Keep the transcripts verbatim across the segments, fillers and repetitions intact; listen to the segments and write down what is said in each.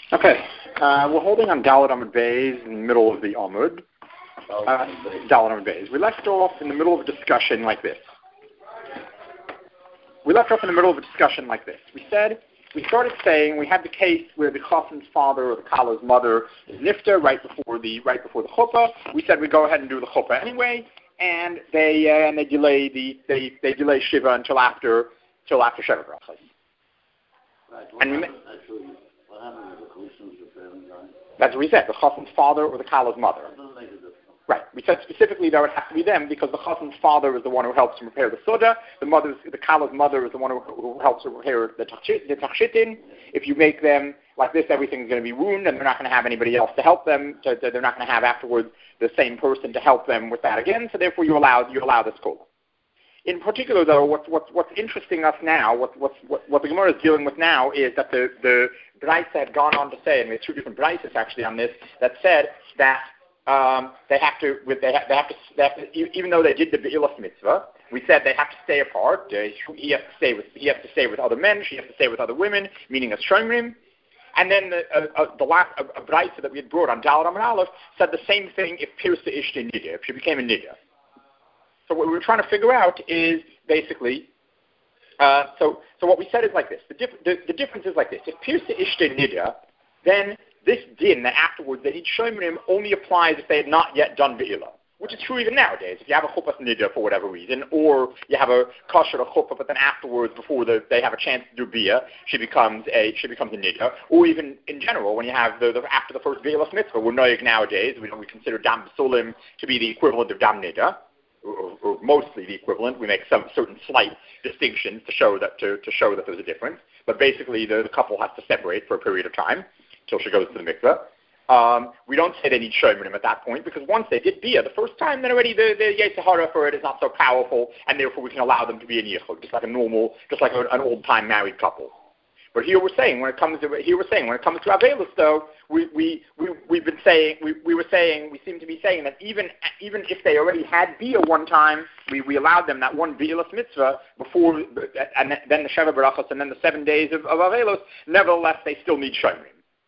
Okay, uh, we're holding on Dalet Amud Beis in the middle of the Amud. Uh, Dalet Amud Beis. We left off in the middle of a discussion like this. We left off in the middle of a discussion like this. We said, we started saying we had the case where the chassan's father or the kala's mother is nifter right before the right before the chuppah. We said we go ahead and do the chuppah anyway, and they uh, and they delay the they they delay shiva until after until after Sheva Brachos. Right. And we happened, actually, what happened with the Christians with parents dying? That's what we said, the chassan's father or the kala's mother. That doesn't make a difference. Right. We said specifically that would have to be them because the chassan's father is the one who helps him prepare the soda. The mother's, the kala's mother is the one who, who helps him prepare the tachshitin. If you make them like this, everything's going to be ruined, and they're not going to have anybody else to help them. To, to, they're not going to have afterwards the same person to help them with that again. So therefore, you allow you allow this kola. In particular, though, what's what's what's interesting us now, what what's what, what the Gemara is dealing with now is that the the Braisa had gone on to say, and we have two different Braisas actually on this that said that. Um, they have to, they have, they have to, they have to, even though they did the Be'ilas mitzvah, we said they have to stay apart. Uh, he has to stay with, he has to stay with other men. She has to stay with other women, meaning as shomrim. And then the, uh, uh, the last uh, uh, Braisa that we had brought on Dalet Amud Aleph said the same thing if Pirsa Ishta Nida, if she became a Nida. So what we were trying to figure out is basically, uh, so so what we said is like this. The, diff- the, the difference is like this. If Pirsa Ishta Nida, then this din that afterwards they need shomrim only applies if they had not yet done be'ilah, which is true even nowadays. If you have a chuppah nida for whatever reason, or you have a kosher chuppah, but then afterwards, before the, they have a chance to do bia, she becomes a she becomes a nida. Or even in general, when you have the, the after the first be'ilah mitzvah, we're noyig nowadays. We we consider dam b'sulim to be the equivalent of dam nida, or, or mostly the equivalent. We make some certain slight distinctions to show that to, to show that there's a difference. But basically, the, the couple has to separate for a period of time till she goes to the mikveh. Um, we don't say they need shomrim at that point because once they did bia the first time, then already the, the Yetzer Hara for it is not so powerful, and therefore we can allow them to be in yichud, just like a normal, just like a, an old-time married couple. But here we're saying when it comes to here we're saying when it comes to Avelus, though, we we we we've been saying we, we were saying we seem to be saying that even even if they already had bia one time, we, we allowed them that one bi'elas mitzvah before, and then the Sheva Barachos and then the seven days of, of Avelus. Nevertheless, they still need shomrim.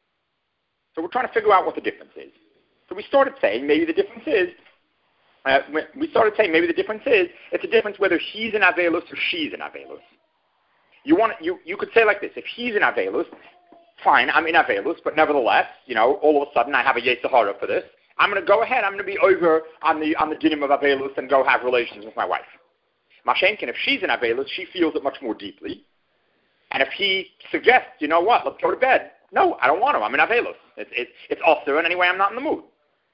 So we're trying to figure out what the difference is. So we started saying maybe the difference is, uh, we started saying maybe the difference is, it's a difference whether he's in Avelus or she's in Avelus. You want you you could say like this, if he's in Avelus, fine, I'm in Avelus, but nevertheless, you know, all of a sudden I have a Yetzer Hara for this. I'm going to go ahead, I'm going to be over on the on the dinim of Avelus and go have relations with my wife. Mashenkin, if she's in Avelus, she feels it much more deeply. And if he suggests, you know what, let's go to bed. No, I don't want to. I'm in Avelus. It's it's it's also, and anyway, I'm not in the mood.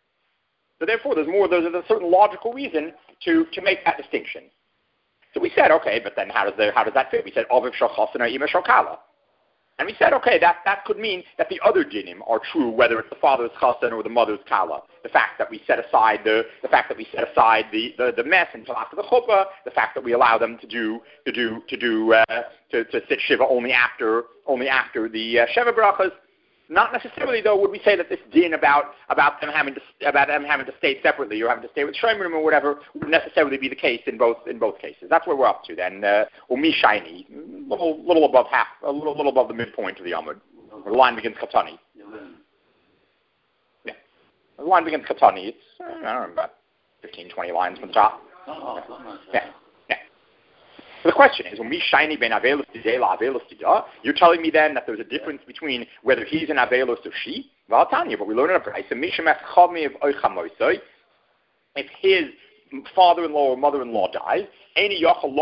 So therefore, there's more. There's a certain logical reason to, to make that distinction. So we said, okay, but then how does the, how does that fit? We said Aviv shel chassan or Ima shel kala, and we said, okay, that that could mean that the other dinim are true, whether it's the father's chassan or the mother's kala. The fact that we set aside the the fact that we set aside the, the, the mess until after the chuppah, the fact that we allow them to do to do to do uh, to, to sit shiva only after only after the uh, Sheva Brachos. Not necessarily, though, would we say that this din about about them having to about them having to stay separately or having to stay with shomrim or whatever would necessarily be the case in both in both cases. That's where we're up to then. Uh, or mi shiny, little little above half, a little little above the midpoint of the Amud. The line begins katani. Yeah, the line begins katani. It's uh, I don't know, about fifteen, twenty lines from the top. Yeah. So the question is, when we shiny ben Avelus today la Avelus today, you're telling me then that there's a difference between whether he's an Avelus or she? Well, I'll tell you, but we learn in a price. If his father-in-law or mother-in-law dies, so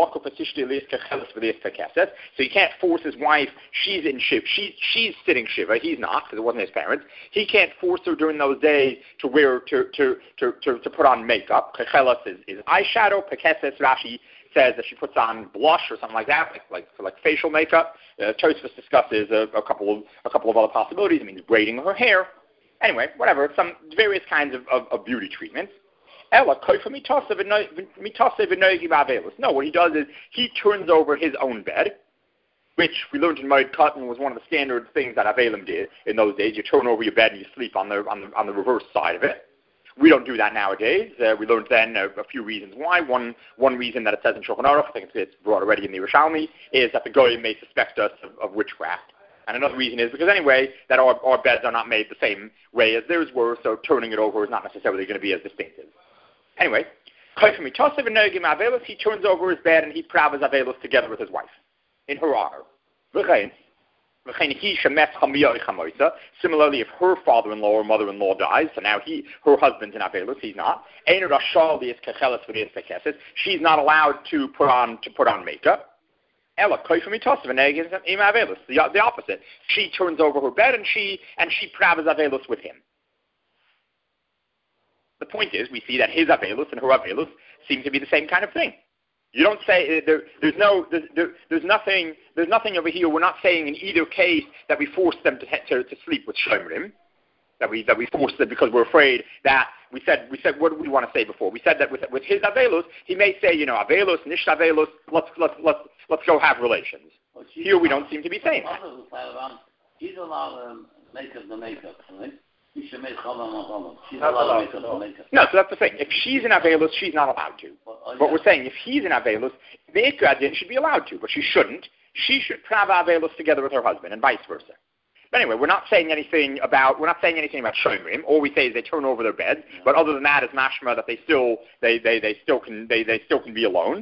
he can't force his wife. She's in shiv. She's she's sitting shiva. He's not because it wasn't his parents. He can't force her during those days to wear to to to to, to put on makeup. Kechelas is, is eyeshadow. Pekeses Rashi says that she puts on blush or something like that, like like, for like facial makeup. Uh, Tosfos discusses a, a couple of a couple of other possibilities. I mean, braiding her hair. Anyway, whatever. Some various kinds of, of, of beauty treatments. Ella koifa mitasev v'noigi ba'avelus. No, what he does is he turns over his own bed, which we learned in Moed Katan was one of the standard things that Avelim did in those days. You turn over your bed and you sleep on the on the on the reverse side of it. We don't do that nowadays. Uh, we learned then a, a few reasons why. One one reason that it says in Shulchan Aruch, I think it's, it's brought already in the Yerushalmi, is that the Goyim may suspect us of, of witchcraft. And another reason is because anyway, that our, our beds are not made the same way as theirs were, so turning it over is not necessarily going to be as distinctive. Anyway, he turns over his bed and he pravas avelos together with his wife in her honor. Similarly, if her father-in-law or mother-in-law dies, so now he, her husband's in avelos, he's not. She's not allowed to put on to put on makeup. The, the opposite. She turns over her bed and she and she pravas avelos with him. The point is, we see that his avelos and her avelos seem to be the same kind of thing. You don't say there, there's no there's, there, there's nothing there's nothing over here. We're not saying in either case that we force them to to, to sleep with shomrim, that we that we force them because we're afraid that we said we said what did we want to say before? We said that with with his avelos, he may say, you know, avelos, nish avelos, let's let's let's let's go have relations. Well, here we don't seem to be saying that. She's allowed to make up the makeup, right? She's allowed to make up the makeup. No, so that's the thing. If she's in avelos, she's not allowed to. Well, oh, yeah. But we're saying if he's in avelos, the ikradin should be allowed to, but she shouldn't. She should prava avelos together with her husband, and vice versa. But anyway, we're not saying anything about we're not saying anything about shomrim. All we say is they turn over their beds. Yeah. But other than that, is mashma that they still they, they, they still can they, they still can be alone.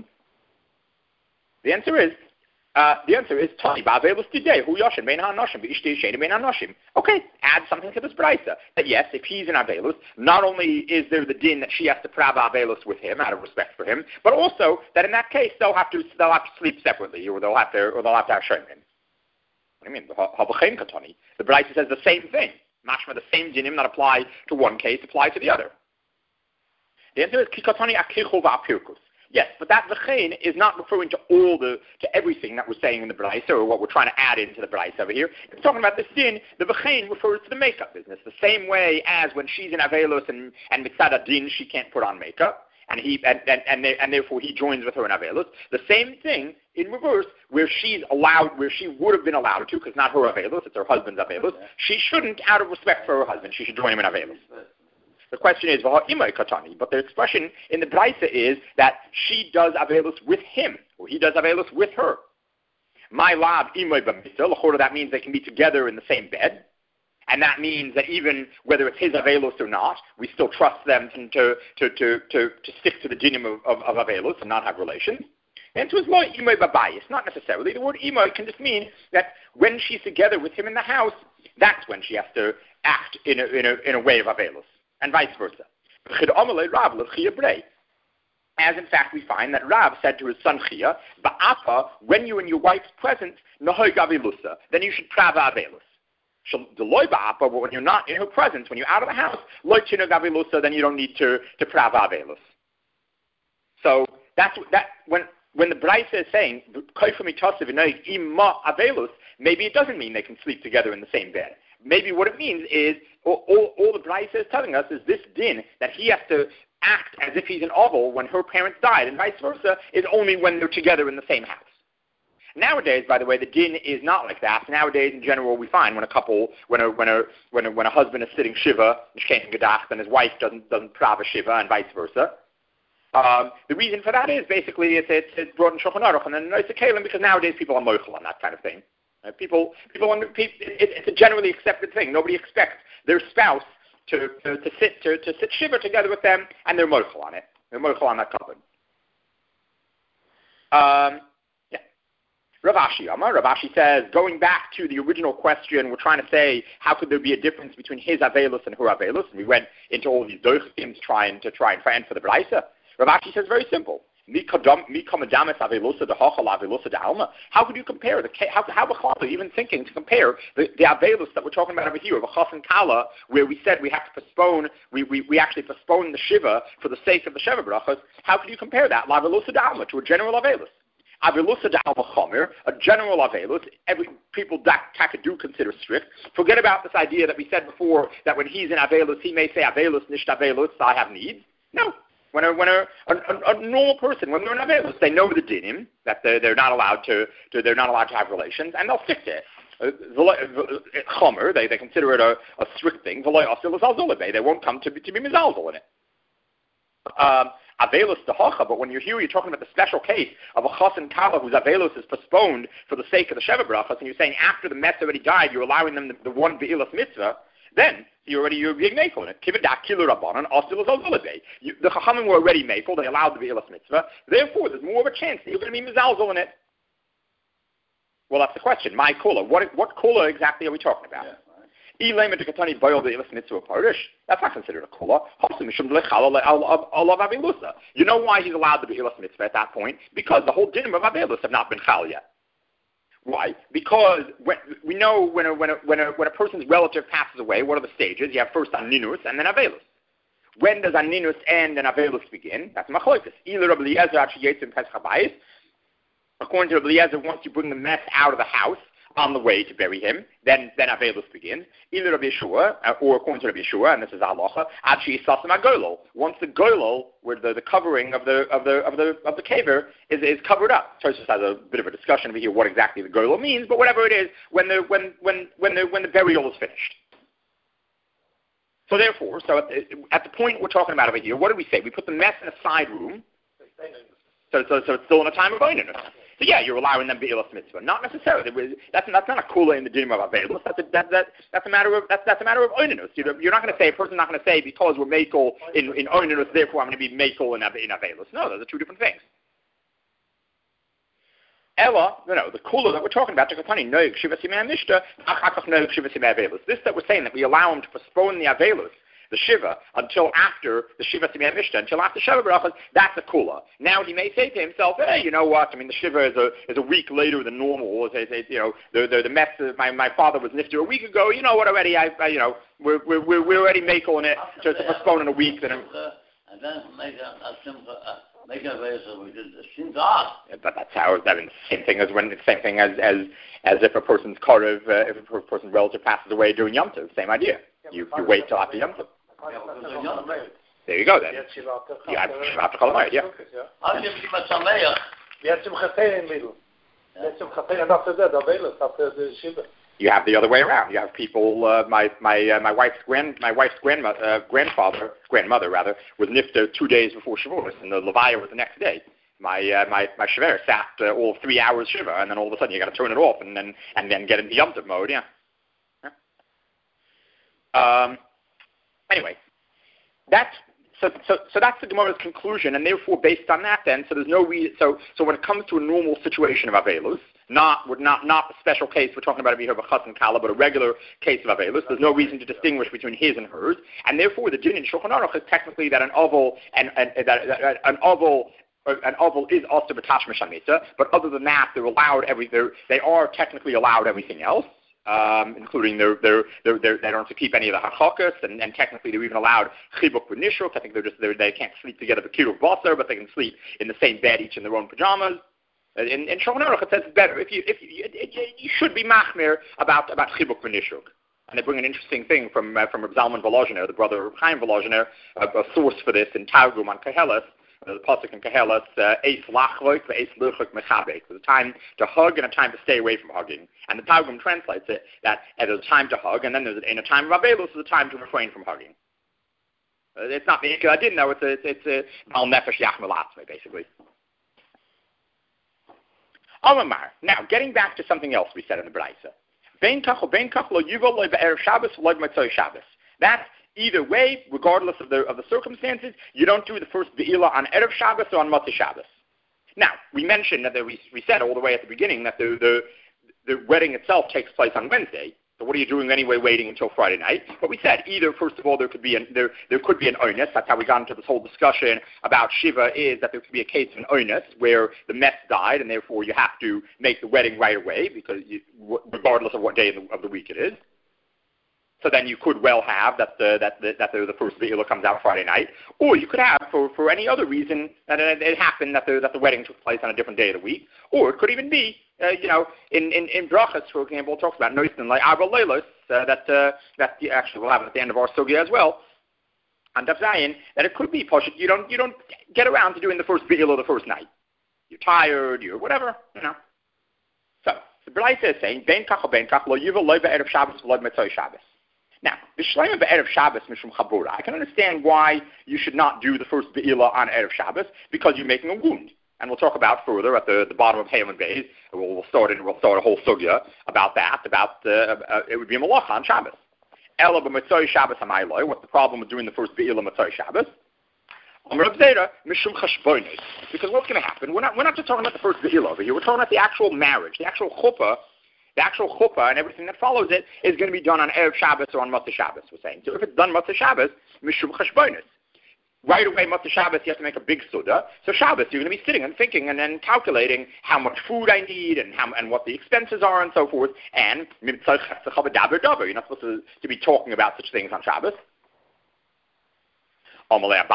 The answer is uh, the answer is tani ba'avelos today hu yoshin bein hanoshim b'ishtei sheni bein hanoshim. Okay, add something to this brayta that yes, if he's in avelos, not only is there the din that she has to prava avelos with him out of respect for him, but also that in that case they'll have to they'll have to sleep separately, or they'll have to or they'll have to have shomrim. I mean, the Braisa says the same thing. Mashma, the same dinim that apply to one case apply to the other. The answer is kikatani akichu va'apirkus. Yes, but that v'chein is not referring to all the to everything that we're saying in the Braisa or what we're trying to add into the Braisa over here. It's talking about this din. The v'chein refers to the makeup business, the same way as when she's in avelos and and mitzad din she can't put on makeup. And he and and and, they, and therefore he joins with her in avelos. The same thing in reverse, where she's allowed, where she would have been allowed to, because not her avelos, it's her husband's avelos. She shouldn't, out of respect for her husband, she should join him in avelos. The question is, but the expression in the Braisa is that she does avelos with him, or he does avelos with her. My lab imay b'mitzvah, that means they can be together in the same bed. And that means that even whether it's his avelos or not, we still trust them to to to to, to, to stick to the dinim of, of, of avelos and not have relations. And so it's more imoy babayis, not necessarily. The word imoy can just mean that when she's together with him in the house, that's when she has to act in a in a in a way of avelos, and vice versa. As in fact we find that Rav said to his son Chia, Ba'apa, when you're in your wife's presence, nahoy gavilusa, then you should prava avelos. But when you're not in her presence, when you're out of the house, then you don't need to to prava avelos. So that's that when when the Braisa is saying maybe it doesn't mean they can sleep together in the same bed. Maybe what it means is all, all, all the Braisa is telling us is this din that he has to act as if he's an oval when her parents died, and vice versa is only when they're together in the same house. Nowadays, by the way, the din is not like that. Nowadays, in general, we find when a couple, when a when a when a, when a husband is sitting shiva, and his wife doesn't doesn't prava shiva, and vice versa. Um, the reason for that is basically it's it's, it's brought in Shulchan Aruch and then it's a kalim because nowadays people are mochel on that kind of thing. Uh, people people, under, people it, it's a generally accepted thing. Nobody expects their spouse to to, to sit to, to sit shiva together with them, and they're mochel on it. They're mochel on that covenant. Um. Rav Ashi Amar, Rav Ashi says, going back to the original question, we're trying to say, how could there be a difference between his avelos and her avelos? And we went into all these doichim trying to try and find for the Braisa. Rav Ashi says, very simple. How could you compare the how how even thinking to compare the, the avelos that we're talking about over here of a chas and kala, where we said we have to postpone, we, we, we actually postpone the shiva for the sake of the sheva brachas? How could you compare that lavelosa d'alma to a general avelos? Avelusa d'alma chomer, a general avelus, every people that taka do consider strict. Forget about this idea that we said before that when he's in avelus, he may say avelus nisht avelus, I have needs. No. When a when a, a, a normal person, when they're in avelus, they know the dinim that they're, they're not allowed to, to they're not allowed to have relations, and they'll stick to it. Chomer, they they consider it a, a strict thing. They won't come to be to be mizalzel in it. um, Avelus Dehocha, but when you're here, you're talking about the special case of a Chas and Kala whose Avelus is postponed for the sake of the Sheva Brachas, and you're saying after the Mess already died, you're allowing them the, the one Be'ilas Mitzvah, then you're already you're being makel in it. Kivadak Kilu Rabbanan, Ostil Zolzolabay. The Chachamim were already makel, they allowed the Be'ilas Mitzvah, therefore there's more of a chance that you're going to be Mizalzol in it. Well, that's the question. My Kula. What, what Kula exactly are we talking about? Yeah. That's not considered a kula. You know why he's allowed to be ilas mitzvah at that point? Because the whole dinim of avelus have not been chal yet. Why? Because when, we know when a, when, a, when, a, when a person's relative passes away, what are the stages? You have first aninus and then avelus. When does aninus end and avelus begin? That's machlokas. According to Rabbi Eliezer, once you bring the mess out of the house, on the way to bury him, then then Avelus begins. Either Rabbi Yeshua, uh, or according to Rabbi Yeshua, and this is halacha, actually sasim agolol. Once the golol, where the, the covering of the of the of the of the caver is is covered up. So it just has a bit of a discussion over here what exactly the golol means, but whatever it is, when the when when when the when the burial is finished. So therefore, so at the, at the point we're talking about over here, what did we say? We put the mess in a side room. So so so it's still in a time of oinus. So yeah, you're allowing them be'ilas mitzvah. Not necessarily. That's that's not a kula in the dinim of avelus. That's a that, that that's a matter of that's that's a matter of oinus. You're, you're not going to say a person's not going to say because we're makel in in oinus, therefore I'm going to be makel in in avelus. No, those are two different things. Ella, no, no, the kula that we're talking about, this that we're saying that we allow him to postpone the avelus, the Shiva, until after the Shiva Simei Mishnah, until after Sheva Brachas, that's a kula. Now he may say to himself, hey, you know what, I mean, the Shiva is a is a week later than normal. It's, it's, you know, the the, the mess, my, my father was nifter a week ago, you know what, already, I, I you know, we're, we're, we're already making it to, to postpone in a week. Then and then make a, a simple, uh, make a vessel, which is Shinzah. But that's how, that is the same thing as when, the same thing as, as, as if a person's karev, uh, if a person's relative passes away during Yom Tov, same idea. You, you wait till after Yom Tov. There you go then. You have Shivat Cholamayit, yeah. You have the other way around. You have people. Uh, my my uh, my wife's grand my wife's grandmother uh, grandfather grandmother rather was nifter two days before Shavuos, and the levaya was the next day. My uh, my my shaver sat uh, all three hours shiva, and then all of a sudden you got to turn it off, and then and then get into Yom Tov mode, yeah. yeah. Um. Anyway, that's so so so that's the Gemara's conclusion, and therefore based on that, then so there's no reason. So so when it comes to a normal situation of avelus. Not, not, not a special case we're talking about over here of a chas and kala, but a regular case of avelus. There's no reason to distinguish between his and hers, and therefore the din in Shulchan Aruch is technically that an oval and, and that, that an oval an oval is also b'tashmish hamisa, but other than that, they're allowed every they're, they are technically allowed everything else. Um, including their, their, their, their, they don't have to keep any of the hachakas, and, and technically they're even allowed chibuk v'nishuk. I think they're just they're, they can't sleep together with kiruv basar, but they can sleep in the same bed, each in their own pajamas. In, in Shulchan Aruch it says it's better if you if you, it, it, you should be machmir about about chibuk v'nishuk. And they bring an interesting thing from uh, from Reb Zalman Volozhiner, the brother of Chaim Volozhiner, a, a source for this in Targum on Kehelas, uh, the pasuk in Kehelas, eis lachloik ve'eis luchuk mechabek. There's a time to hug and a time to stay away from hugging. And the Targum translates it that there's a time to hug, and then there's in a time of avelus there's a time to refrain from hugging. Uh, it's not me. I didn't know it's a it's a mal nefesh yachmel atzmei basically. Amar. Now, getting back to something else we said in the Braisa. Ben kach ben kach lo yuval lo be'erev Shabbos lo b'matzoi Shabbos. That's either way, regardless of the of the circumstances, you don't do the first be'ilah on erev Shabbos or on Matzoi Shabbos. Now, we mentioned that there, we we said all the way at the beginning that the the the wedding itself takes place on Wednesday. So what are you doing anyway, waiting until Friday night? But we said either, first of all, there could be an, there there could be an onus. That's how we got into this whole discussion about Shiva, is that there could be a case of an onus where the mess died, and therefore you have to make the wedding right away, because you, regardless of what day of the, of the week it is. So then you could well have that the that the, that the, the first be'ilah comes out Friday night, or you could have for, for any other reason that it, it happened that the that the wedding took place on a different day of the week, or it could even be uh, you know in in in brachas, for example, it talks about noisen like arba leilos uh, that uh, that actually we'll have it at the end of our sugya as well. And Daf Zayin, that it could be poshut. You don't you don't get around to doing the first be'ilah the first night. You're tired. You're whatever. You know. So the Braisa is saying ben kach ben kach lo yuval lo be'erev Shabbos lo b'matzoi Shabbos. Now, B'Shleima be'erev Shabbos mishum chabura. I can understand why you should not do the first be'ilah on erev Shabbos because you're making a wound. And we'll talk about further at the, the bottom of Haman Beis. We'll, we'll start it. We'll start a whole sugya about that. About uh, uh, it would be a malacha on Shabbos. Ela b'mitzvah Shabbos hamayloi. What's the problem with doing the first be'ilah mitzvah Shabbos? Because what's going to happen? We're not we're not just talking about the first be'ilah over here. We're talking about the actual marriage, the actual chuppah. The actual chuppah and everything that follows it is going to be done on erev Shabbos or on Motzei Shabbos. We're saying. So if it's done Motzei Shabbos, mishum cheshbonos. Right away, Motzei Shabbos, you have to make a big suda. So Shabbos, you're going to be sitting and thinking and then calculating how much food I need and how and what the expenses are and so forth. And you're not supposed to, to be talking about such things on Shabbos. Abaye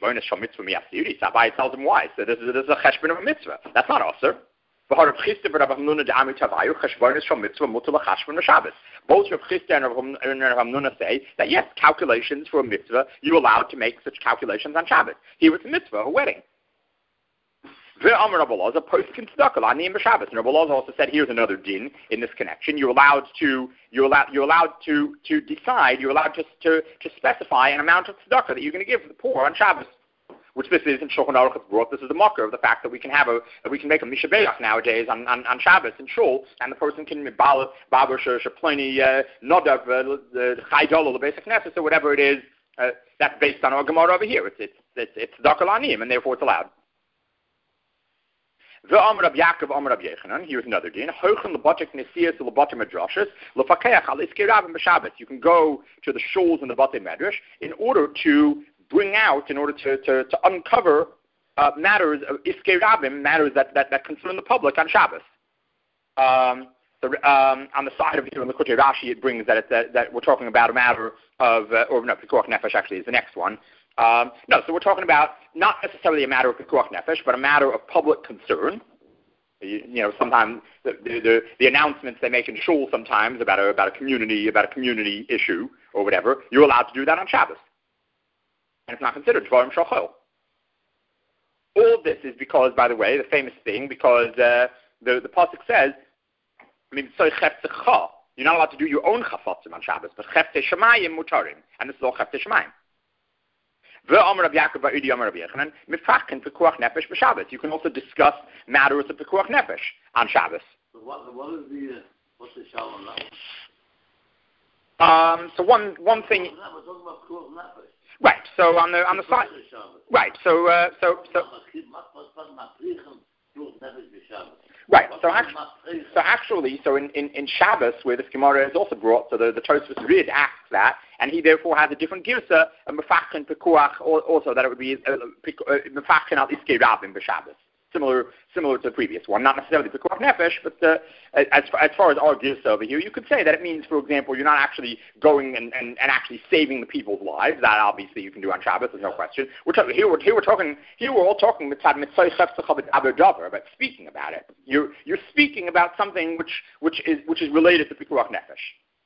tells him why. So this is, this is a cheshbon of a mitzvah. That's not usher. Both Rav Chisda and Rav Hamnuna say that yes, calculations for a mitzvah, you're allowed to make such calculations on Shabbos. Here it's a mitzvah, a wedding. And Rabbi Elazar also said, here's another din in this connection. You're allowed to you're allowed you're allowed to to decide, you're allowed to to, to specify an amount of tzedakah that you're going to give to the poor on Shabbos. Which this is in Shulchan Aruch it's brought. This is the marker of the fact that we can have a that we can make a Misha Be'ach nowadays on, on, on Shabbos in Shul, and the person can bal baber shapleini nodav the chaydol the basic necessary or whatever it is uh, that's based on our Gemara over here. It's it's it's it's tzedakah l'aniyim, and therefore it's allowed. The Amar Rab Yaakov Amar Rab Yechanan. Here's another din. Hochen lebatek nesiyas lebatek madrashas lefakeach al iskei rabim b'Shabbos. You can go to the shuls and the batei medrash in order to bring out, in order to, to, to uncover uh, matters of Iskei Rabim, matters that, that, that concern the public on Shabbos. Um, so, um, on the side of here in the Likutei Rashi, it brings that, it's, that, that we're talking about a matter of, uh, or no, Pikuach Nefesh actually is the next one. Um, no, so we're talking about not necessarily a matter of Pikuach Nefesh, but a matter of public concern. You, you know, sometimes the, the, the, the announcements they make in shul sometimes about a, about a community, about a community issue or whatever, you're allowed to do that on Shabbos. And it's not considered Dvarim Shachol. All of this is because, by the way, the famous thing, because uh, the, the Pasuk says, I mean, you're not allowed to do your own chafatzim on Shabbos, but Chefte Shemayim mutarim. And this is all Chefte Shemayim. You can also discuss matters of Pekuach Nefesh on Shabbos. So what, what is the, uh, what's the Shalom now? Um, so one, one thing... We're talking about Pekuach Nefesh. Right. So on the on the side. Right. So uh, so so. Right. So actually, so actually, so in, in, in Shabbos, where this Gemara is also brought, so the the Tosfos Rid asks that, and he therefore has a different girsa, a mefachin pekuach, also that it would be mefachin al iskei rabim b'Shabbos. Similar, similar to the previous one, not necessarily Pekuach Nefesh, but uh, as, far, as far as our gifts over here, you could say that it means, for example, you're not actually going and, and, and actually saving the people's lives. That obviously you can do on Shabbos, there's no question. We're talking here. We're, here we're talking. Here we're all talking about speaking about it. You're you're speaking about something which which is which is related to Pekuach Nefesh.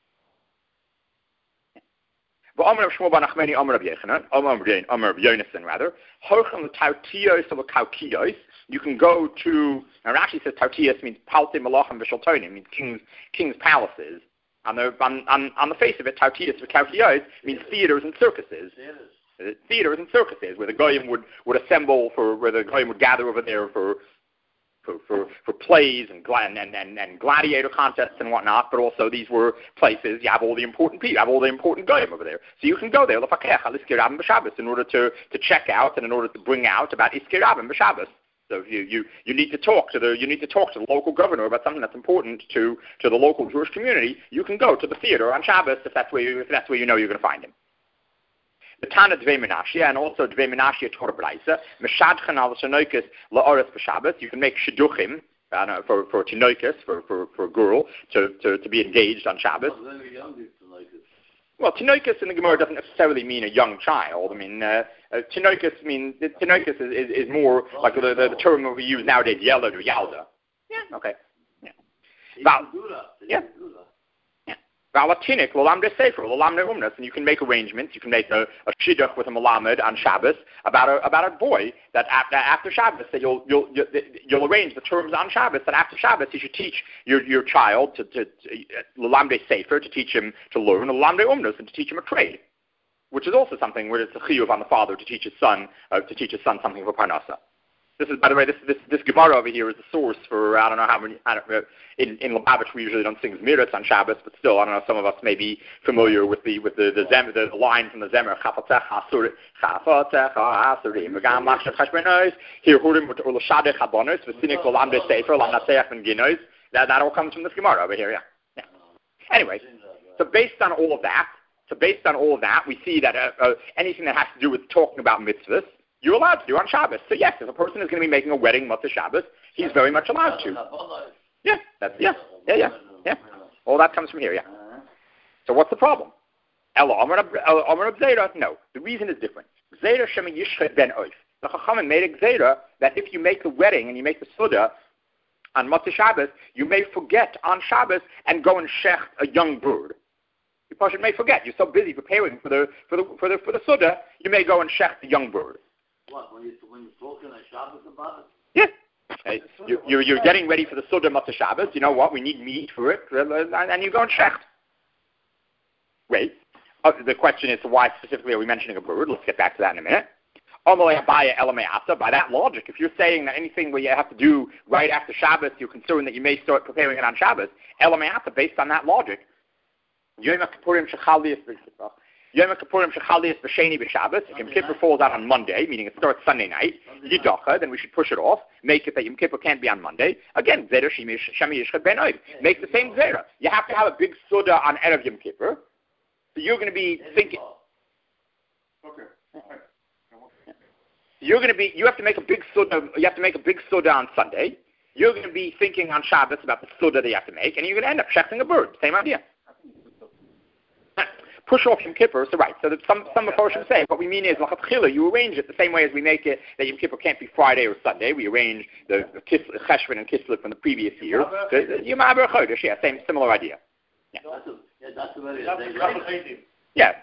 But Amar Rav Shmuel bar Nachmani, Amar Rav Yechanan, Amar Rav Yonason rather. Hochem l'tautiyos or l'kaukiyos. You can go to. Now Rashi says tautiyos means paltei malachim v'shaltonim, means kings kings palaces. On the on, on, on the face of it, tautiyos v'kaukiyos means theaters and circuses. Theaters. Theaters and circuses where the goyim would, would assemble for where the goyim would gather over there for. For, for, for plays and, and, and, and gladiator contests and whatnot, but also these were places, you have all the important people, you have all the important goyim over there. So you can go there, in order to, to check out and in order to bring out about Iskei Rabim b'Shabbos. So if you, you, you need to talk to the you need to talk to the local governor about something that's important to, to the local Jewish community, you can go to the theater on Shabbos if that's where you, if that's where you know you're going to find him. The Tana Dvei Menashia, and also Dvei Menashia Torah Braisa, Meshadchen al Shenoikis la'oretz b'Shabbos. You can make shidduchim uh, for for tinoikis for, for for a girl to, to, to be engaged on Shabbos. Well, tinoikis in the Gemara doesn't necessarily mean a young child. I mean, uh, uh, tinoikis means tinoikis is, is, is more like the, the the term we use nowadays, yelad or yalda. Yeah. Okay. Yeah. About, yeah. Valatinik, Lalamde Sefer, Lalamde Umnas, and you can make arrangements. You can make a, a shidduch with a malamed on Shabbos about a about a boy that after after Shabbos that you'll you'll you'll, you'll arrange the terms on Shabbos that after Shabbos you should teach your your child to to, to Lalamde Sefer to teach him to learn, Lalamde Umnas, and to teach him a trade, which is also something where it's a chiyuv on the father to teach his son uh, to teach his son something for parnasa. This is, by the way, this this this Gemara over here is the source for I don't know how many. I don't know, in in Lubavitch we usually don't sing Zmiris on Shabbos, but still I don't know. Some of us may be familiar with the with the the, zem, the line from the Zemer Chafatech Hasur Chafatech Hasurim V'Gam Lachshav Chashbenois Here Hurim Ulashadech Habonos V'Sinik Olamde Sefer Lanaseach and Ginois. That that all comes from this Gemara over here. Yeah. yeah. Anyway, so based on all of that, so based on all of that, we see that uh, uh, anything that has to do with talking about mitzvahs, you're allowed to do on Shabbos. So yes, if a person is going to be making a wedding Motzei Shabbos, he's very much allowed to. Yeah, that's, yeah, yeah, yeah, yeah. All that comes from here, yeah. So what's the problem? Ella, Amar Abzera, no. The reason is different. Gzeira Shema Yishchet Ben Oif. The Chachamim made a Gzeira that if you make the wedding and you make the Suda on Motzei Shabbos, you may forget on Shabbos and go and shecht a young bird. You probably may forget. You're so busy preparing for the for the for the for the Suda, you may go and shecht the young bird. What, when, you, when you're talking on Shabbos about it? Yeah. Hey, you, you're, you're getting ready for the Suda Motzei Shabbos. You know what? We need meat for it. And you go and shecht. Wait. Uh, the question is, why specifically are we mentioning a bird? Let's get back to that in a minute. By that logic, if you're saying that anything where you have to do right after Shabbos, you're concerned that you may start preparing it on Shabbos, based on that logic, Yom Kippurim Shechalias B'Sheni B'Shabbos. If Yom Kippur falls out on Monday, meaning it starts Sunday night, Yidacha, then we should push it off. Make it that Yom Kippur can't be on Monday. Again, Zera Shemi Yishchet Ben Oiv. Make the same Zera. You have to have a big Suda on Erev Yom Kippur. So you're going to be thinking. Okay. You're going to be. You have to make a big Suda. You have to make a big Suda on Sunday. You're going to be thinking on Shabbos about the Suda that you have to make, and you're going to end up shechting a bird. Same idea. Push off Yom Kippur, so right. So that some some of us say what we mean is lachatchila. You arrange it the same way as we make it that Yom Kippur can't be Friday or Sunday. We arrange the, the Kislev, Cheshvan and Kislev from the previous year. Yom Ha'aber Chodesh, yeah, same similar idea. Yeah, that's a, yeah, that's a very yeah.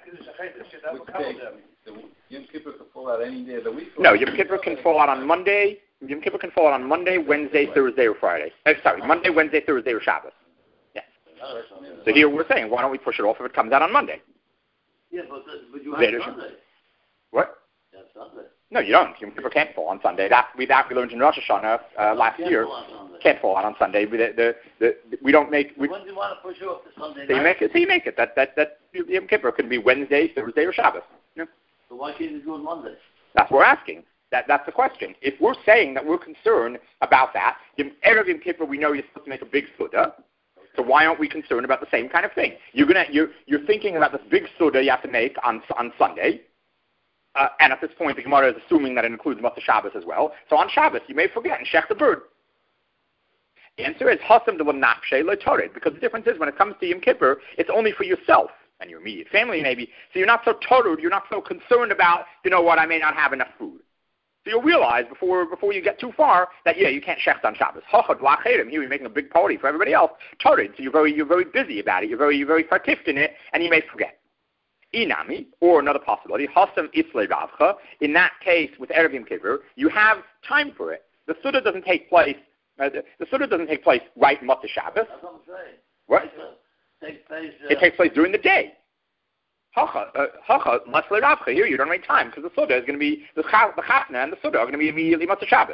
Yom Kippur can fall out any day of the week. No, Yom Kippur can fall out on Monday. Yom Kippur can fall out on Monday, Wednesday, Thursday, or Friday. Uh, sorry, Monday, Wednesday, Thursday, or Shabbos. Yeah. So here we're saying, why don't we push it off if it comes out on Monday? Yeah, but, uh, but you have Later. Sunday. What? You have Sunday. No, you don't. Yom Kippur can't fall on Sunday. That we that we learned in Rosh Hashanah uh, last year. Can't fall out on Sunday. We, the, the, the, we don't make. We, when do you want to push it off to Sunday so night? you make it. So you make it. That that that Yom Kippur could be Wednesday, Thursday, or Shabbos. Yeah. So why can't you do it Monday? That's what we're asking. That that's the question. If we're saying that we're concerned about that, Yom Erev Yom Kippur, we know you're supposed to make a big suda. So why aren't we concerned about the same kind of thing? You're gonna you're you're thinking about this big suda you have to make on on Sunday, uh, and at this point the Gemara is assuming that it includes Motzei Shabbos as well. So on Shabbos you may forget and shech the bird. The answer is hasam de l'nafshe l'torid, because the difference is when it comes to Yom Kippur, it's only for yourself and your immediate family maybe. So you're not so torud, you're not so concerned about, you know what, I may not have enough food. So you'll realize before before you get too far that yeah, you can't shecht on Shabbos. Hachad la'cherim, here you're making a big party for everybody else. Torrid, so you're very you're very busy about it. You're very you're very participant in it, and you may forget. Inami, or another possibility, hasam islay ravcha. In that case, with Erev Yom Kippur, you have time for it. The suda doesn't take place. Uh, the, the suda doesn't take place right Motzei Shabbos. That's what I'm saying. What? It takes place. Uh, it takes place during the day. Hacha, hacha, matzle ravcha. Here you don't have any time because the suda is going to be the cha, the chafna and the suda are going to be immediately Motzei Shabbos.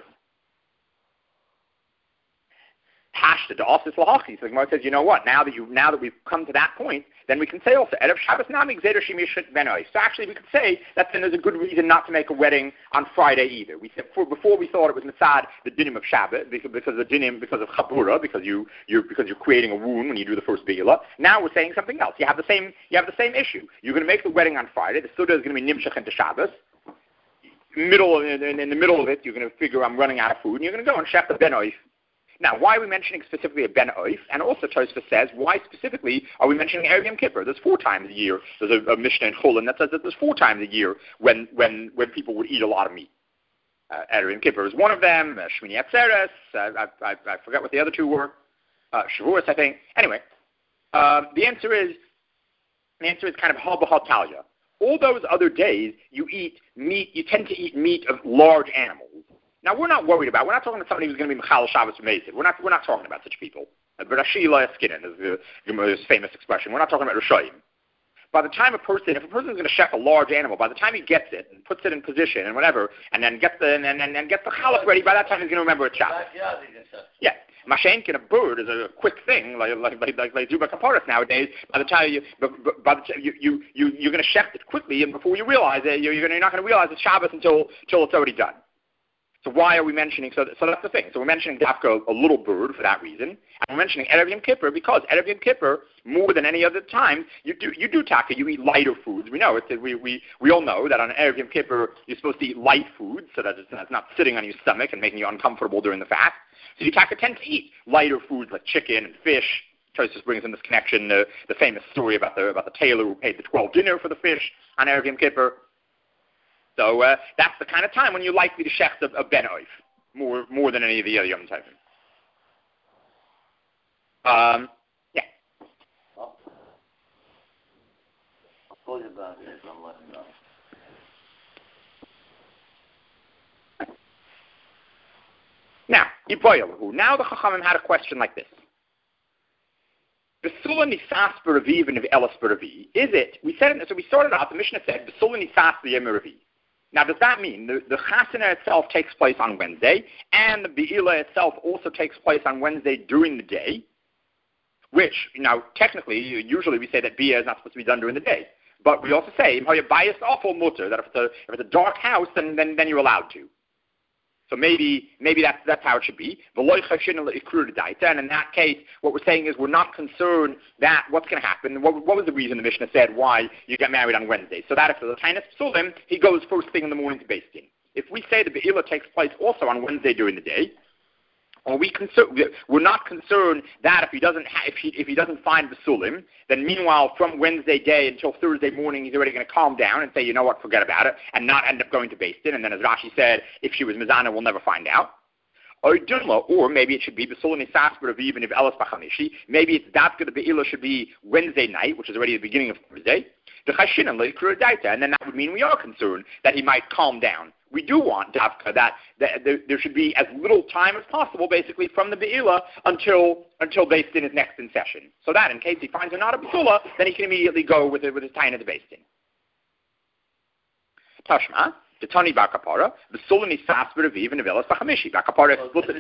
Hashta to office lahachi. So the Gemara says, you know what? Now that you now that we've come to that point, then we can say also erev Shabbos nami gzeder shemishit benoi. So actually, we could say that then there's a good reason not to make a wedding on Friday either. We said for, before we thought it was mitzad the dinim of Shabbos because because of dinim because of chabura because you you because you're creating a wound when you do the first bigula. Now we're saying something else. You have the same you have the same issue. You're going to make the wedding on Friday. The suda is going to be nimshach into Shabbos. Middle in, in, in the middle of it, you're going to figure I'm running out of food, and you're going to go and shech the benoi. Now, why are we mentioning specifically a Ben Oif? And also Tosfos says, why specifically are we mentioning Erev Yom Kippur? There's four times a year. There's a, a Mishnah in Chulin that says that there's four times a year when when, when people would eat a lot of meat. Uh, Erev Yom Kippur is one of them. Uh, Shmini Atzeres. Uh, I, I, I forget what the other two were. Uh, Shavuos, I think. Anyway, Um, the answer is the answer is kind of ha b'hatalia. All those other days, you eat meat. You tend to eat meat of large animals. Now, we're not worried about. We're not talking to somebody who's going to be Mechal Shabbos Meisiv. We're not. We're not talking about such people. But Rashi lo yaskinen is the Gemara's famous expression. We're not talking about Rishayim. By the time a person, if a person is going to chef a large animal, by the time he gets it and puts it in position and whatever, and then gets the and and, and gets the challah ready, by that time he's going to remember it's Shabbos. Yeah. Mashenkin, a bird is a quick thing, like like like like, like do by kaparas nowadays. By the time you, by the time you you you you're going to chef it quickly, and before you realize it, you're, you're, gonna, you're not going to realize it's Shabbos until until it's already done. So why are we mentioning? So, so that's the thing. So we're mentioning Dafka, a little bird, for that reason, and we're mentioning Erev Yom Kippur because Erev Yom Kippur, more than any other time, you do you do taka. You eat lighter foods. We know it. We we we all know that on Erev Yom Kippur you're supposed to eat light foods so that it's, it's not sitting on your stomach and making you uncomfortable during the fast. So you taka tend to eat lighter foods like chicken and fish. Tosis brings in this connection, uh, the famous story about the about the tailor who paid the twelve dinner for the fish on Erev Yom Kippur. So uh, that's the kind of time when you're likely to shecht a, a ben oif, more more than any of the other Yom Tovim. Um, yeah. Now, now the Chachamim had a question like this. Besula nisas b'ravi v'nev elas b'ravi. Is it, we said it, so we started out, the Mishnah said, Besula nisas b'yem ravi. Now, does that mean the, the chasana itself takes place on Wednesday, and the be'ilah itself also takes place on Wednesday during the day? Which, now, technically, usually we say that bia is not supposed to be done during the day. But we also say, bias awful mutter, that if it's a, if it's a dark house, then, then, then you're allowed to. So maybe maybe that's, that's how it should be. And in that case, what we're saying is we're not concerned that what's going to happen. What, what was the reason the Mishnah said why you get married on Wednesday? So that if there's a Tainus Psulim, he goes first thing in the morning to Beis Din. If we say the Be'ilah takes place also on Wednesday during the day, or we concern, we're not concerned that if he doesn't ha- if he if he doesn't find the Sulim, then meanwhile from Wednesday day until Thursday morning he's already going to calm down and say, you know what, forget about it, and not end up going to Beis Din. And then as Rashi said, if she was Mizana, we'll never find out. Or or maybe it should be Besulim Nisas B'Raviv and Elas B'Chamishi. Maybe it's Dafka the Be'ilah should be Wednesday night, which is already the beginning of Thursday. The Chashin and Leikru Daita, and then that would mean we are concerned that he might calm down. We do want Dafka that, that there, there should be as little time as possible, basically, from the Be'ilah until until Beis Din is next in session. So that, in case he finds her not a Besulah, then he can immediately go with it with his Taina to Beis Din. Tashma, the Tani Bakapara, the Besulah Nisas B'Raviv and Nevelas B'Chamishi. Bakapara explicit.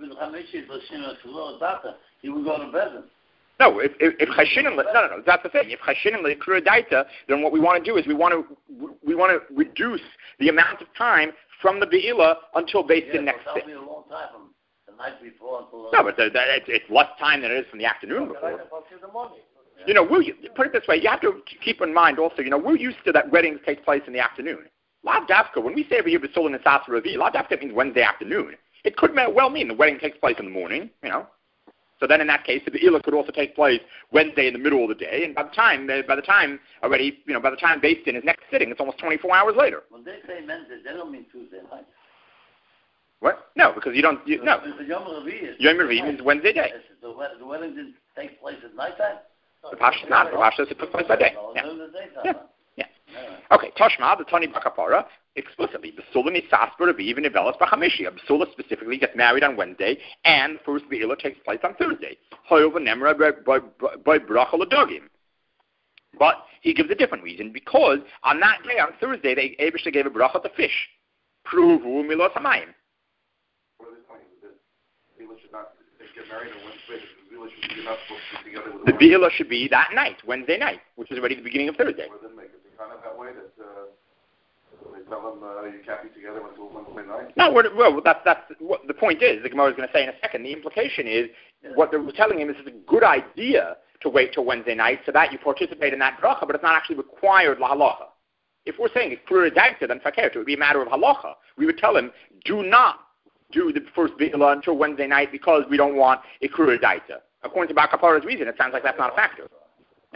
He would go to bed. No, if if, if Chashin and no no no that's the thing. If Chashin and Leikru Daita, then what we want to do is we want to we want to reduce the amount of time from the Be'ilah until Beis Din yeah, next day. That'll be a long time from the night before until. No, but the, the, it's, it's less time than it is from the afternoon before. You know, we're, put it this way, you have to keep in mind also, you know, we're used to that weddings take place in the afternoon. Lav Dafka, when we say over here Besulah Nisas Ravi, Lav Dafka means Wednesday afternoon. It could well mean the wedding takes place in the morning, you know. So then, in that case, the Be'ilah could also take place Wednesday in the middle of the day, and by the time, by the time already, you know, by the time Beis Din is next sitting, it's almost twenty-four hours later. When they say Wednesday, they don't mean Tuesday night. What? No, because you don't. You, no. The Yom Revi Yom Revi means Wednesday day. The, the wedding didn't take place at nighttime. The Pasha is not. The Pasha took place by day. No, yeah. during the daytime. Yeah. Yeah. yeah. Okay. Tashma, the Tani Bakapara, explicitly, Besulah Nisas B'Raviv and Nevelas B'Chamishi. A Besulah specifically gets married on Wednesday, and the first Be'ilah takes place on Thursday. Hoyov Nemra by Bracha L'Dogim. But he gives a different reason, because on that day, on Thursday, they Abishah gave a bracha to fish. Pruvu Milos Hamayim. What are they saying? The Be'ilah should not get married on Wednesday. The Be'ilah should be not supposed to be together with the Be'ilah should be that night, Wednesday night, which is already the beginning of Thursday. Or then make it kind of that way that uh, they tell them uh, you can't be together until Wednesday night. No, well, that's that's what the point is. The Gemara is going to say in a second. The implication is what they're telling him is it's a good idea to wait till Wednesday night so that you participate in that bracha, but it's not actually required la halacha. If we're saying it's kura daita, then fakert, it would be a matter of halacha. We would tell him, do not do the first Be'ilah until Wednesday night because we don't want a kura daita. According to Bakapara's reason, it sounds like that's not a factor. Yeah.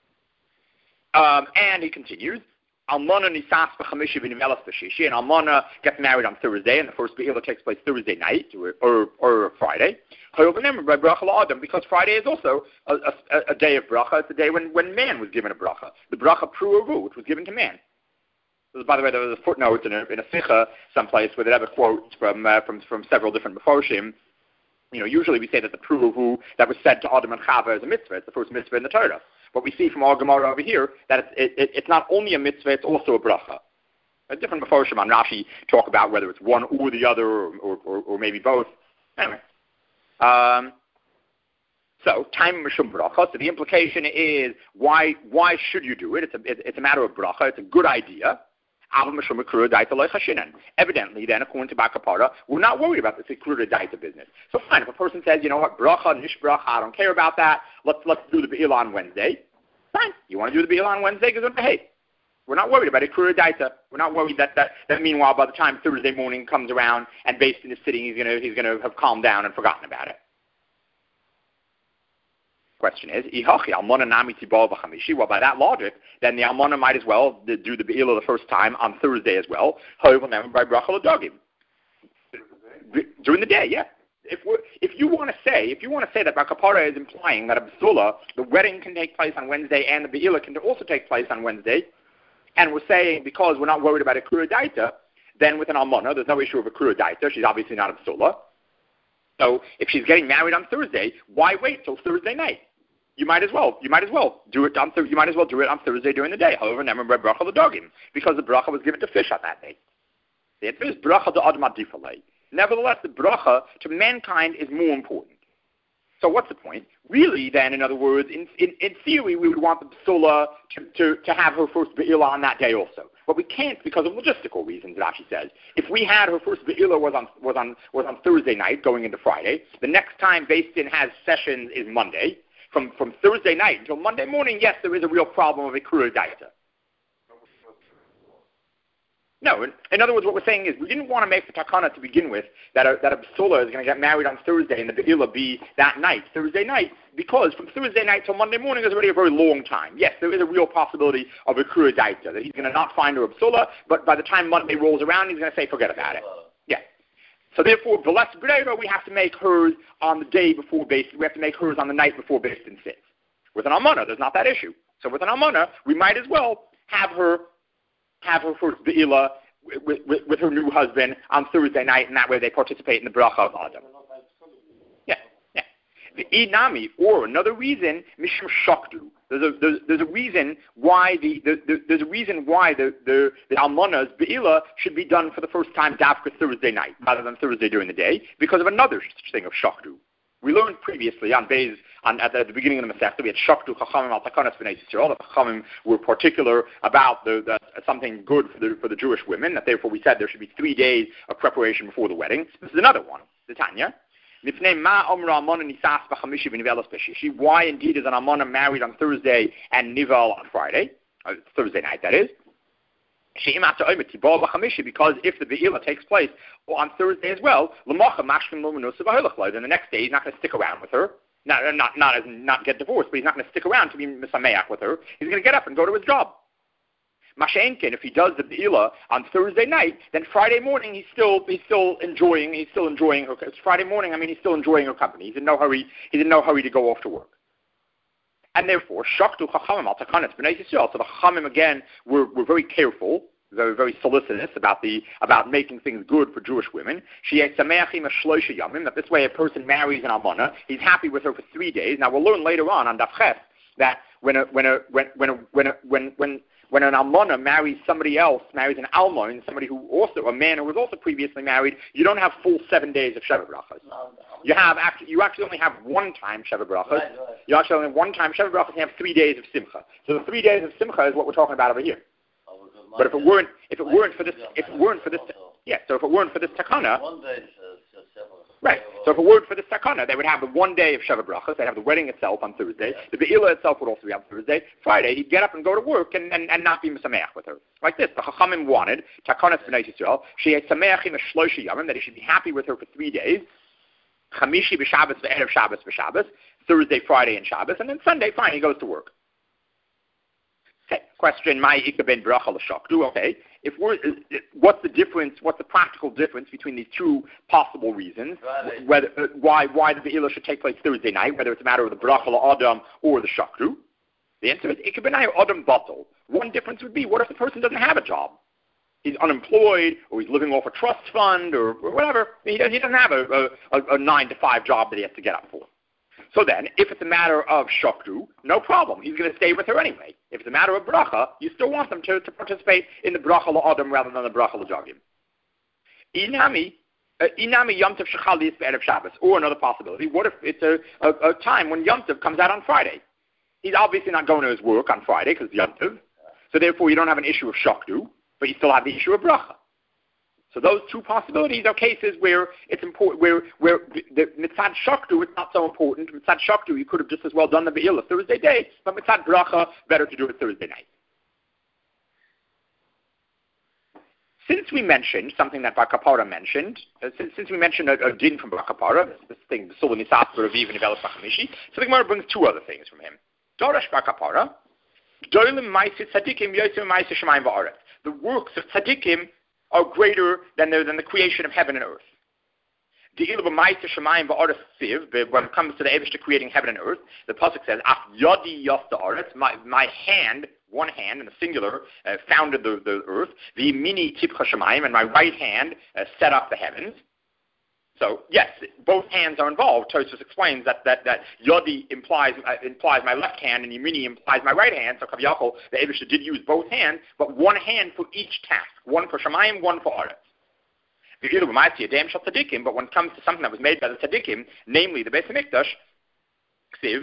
Um, and he continues, Almana nisas b'chamishi v'nivelas b'shishi, and Almana gets married on Thursday, and the first Be'ilah takes place Thursday night or, or, or Friday. Because Friday is also a, a, a day of bracha. It's a day when, when man was given a bracha. The bracha pru'avu, which was given to man. So, by the way, there was a footnote in a, in a sikha someplace where they have a quote from, uh, from, from several different meforshim. You know, usually we say that the pru'avu that was said to Adam and Chava is a mitzvah. It's the first mitzvah in the Torah. But we see from our Gemara over here that it's, it, it, it's not only a mitzvah, it's also a bracha. A different meforshim on Rashi talk about whether it's one or the other, or, or, or, or maybe both. Anyway. Um, so, time mishum bracha. So the implication is, why why should you do it? It's a, it, it's a matter of bracha. It's a good idea. Evidently, then, according to Bar Kapara, we're not worried about this Ikruda Daita business. So fine, if a person says, you know what, bracha, nish bracha, I don't care about that, let's let's do the Be'ila on Wednesday. Fine. You want to do the Be'ila on Wednesday? Because hey, we're not worried about Ikruda Daita. We're not worried that, that that meanwhile, by the time Thursday morning comes around and Beis Din is sitting, he's gonna he's gonna have calmed down and forgotten about it. Question is, well, by that logic, then the almana might as well do the be'ila the first time on Thursday as well. During the day, yeah. If we if you want to say if you want to say that Bar Kapara is implying that a b'sula, the wedding can take place on Wednesday and the be'ila can also take place on Wednesday, and we're saying because we're not worried about a kura daita, then with an almana there's no issue of a kura daita. She's obviously not a b'sula. So if she's getting married on Thursday, why wait till Thursday night? You might as well. You might as well do it on. Th- you might as well do it on Thursday during the day. However, never bracha l'dogim, because the bracha was given to fish on that day. The answer is bracha to adam adifalei. Nevertheless, the bracha to mankind is more important. So what's the point? Really, then, in other words, in in, in theory, we would want the b'sula to, to, to have her first be'ila on that day also. But we can't because of logistical reasons, Rashi says. If we had her first be'ila was on was on was on Thursday night going into Friday, the next time Beis Din has sessions is Monday. From from Thursday night until Monday morning, yes, there is a real problem of a kura daita. No, in, in other words, what we're saying is we didn't want to make the takana to begin with that a, that a b'sula is going to get married on Thursday and the be'ila be that night, Thursday night, because from Thursday night till Monday morning is already a very long time. Yes, there is a real possibility of a kura daita, that he's going to not find her a b'sula, but by the time Monday rolls around, he's going to say, forget about it. Yeah. So therefore, the less brera, we have to make hers on the day before Beis Din. We have to make hers on the night before Beis Din sits. With an almana, there's not that issue. So with an almana, we might as well have her have her first be'ila with, with, with her new husband on Thursday night, and that way they participate in the bracha of Adam. Yeah, yeah. The inami, or another reason, mishum shakdu. There's a there's, there's a reason why the, the, the there's a reason why the the, the almana's be'ila should be done for the first time dafka Thursday night rather than Thursday during the day because of another thing of shakdu. We learned previously on Beis on at the, at the beginning of the Masechta we had shakdu chachamim al takanas b'nei Yisrael. The chachamim were particular about the, the something good for the for the Jewish women. That therefore we said there should be three days of preparation before the wedding. This is another one. The Tanya. Why indeed is an almana married on Thursday and nival on Friday, uh, Thursday night that is. Because if the be'ila takes place on Thursday as well, then the next day he's not going to stick around with her. Not not not as not get divorced, but he's not going to stick around to be misameach with her. He's going to get up and go to his job. Mashenkin, if he does the be'ila on Thursday night, then Friday morning he's still he's still enjoying he's still enjoying her. It's Friday morning. I mean, he's still enjoying her company. He's in no hurry. He's in no hurry to go off to work. And therefore, shaktu chachamim al takanas b'nei Yisrael. So the chachamim again were were very careful, very very solicitous about the about making things good for Jewish women. She had sameachim a shloisha yamim. That this way, a person marries an almana, he's happy with her for three days. Now we'll learn later on on Daf Ches that when a when a when when a, when a, when when When an almana marries somebody else, marries an almon, somebody who also, a man who was also previously married, you don't have full seven days of Sheva Brachas. You have actually, you actually only have one time Sheva Brachas. Right, right. You actually only have one time Sheva Brachas, and you have three days of Simcha. So the three days of Simcha is what we're talking about over here. But if it weren't, if it weren't for this, if it weren't for this, yeah. So if it weren't for this takana, right. So if it weren't for this takana, they would have the one day of Sheva Brachas. They'd have the wedding itself on Thursday. The be'ila itself would also be on Thursday. Friday, he'd get up and go to work and, and, and not be misameach with her. Like this, the Chachamim wanted takanas b'nei Yisrael. She had sameachim a shloisha yamim, that he should be happy with her for three days. Chamishi b'Shabbos v'erev Shabbos b'Shabbos. Thursday, Friday, and Shabbos, and then Sunday, fine, he goes to work. Okay, question, my ikabin bracha l'shakdu, okay. If we're, what's the difference, what's the practical difference between these two possible reasons, right. whether, uh, why why the Be'ilah should take place Thursday night, whether it's a matter of the bracha l'adam or the shakdu? The answer is ikabin adam batal. One difference would be, what if the person doesn't have a job? He's unemployed, or he's living off a trust fund, or, or whatever. He, he doesn't have a, a, a nine to five job that he has to get up for. So then, if it's a matter of shakdu, no problem. He's going to stay with her anyway. If it's a matter of bracha, you still want them to, to participate in the bracha la'adam rather than the bracha la'jagim. Inami, uh, inami Yom Tov shechalis be'erev Shabbos. Or another possibility, what if it's a, a, a time when Yom Tov comes out on Friday? He's obviously not going to his work on Friday because it's Yom Tov. So therefore, you don't have an issue of shakdu, but you still have the issue of bracha. So those two possibilities are cases where it's important, where where the mitzad shakdu is not so important. Mitzad shakdu, you could have just as well done the Be'ilah Thursday day, but mitzad bracha, better to do it Thursday night. Since we mentioned something that Bar Kapara mentioned, uh, since, since we mentioned a, a din from Bar Kapara, this thing, the Sulam Nisat for Raviv and Ivelis Bachamishi, so the Gemara brings two other things from him. Dorash Bar Kapara, Dolim Ma'asit Tzadikim Yosem Ma'asit Shemayim Va'aretz. The works of tzaddikim are greater than the, than the creation of heaven and earth. When it comes to the Eibishter creating heaven and earth, the pasuk says, "Ach yodi yasta aretz." My my hand, one hand in the singular, uh, founded the, the earth. The mini tipcha shemayim, and my right hand uh, set up the heavens. So yes, both hands are involved. Tosfos explains that that that yodi implies uh, implies my left hand, and yemini implies my right hand. So Kaviyachol, the Eibishter did use both hands, but one hand for each task, one for shemayim, one for aretz. But when it comes to something that was made by the tzaddikim, namely the Beis Hamikdash, the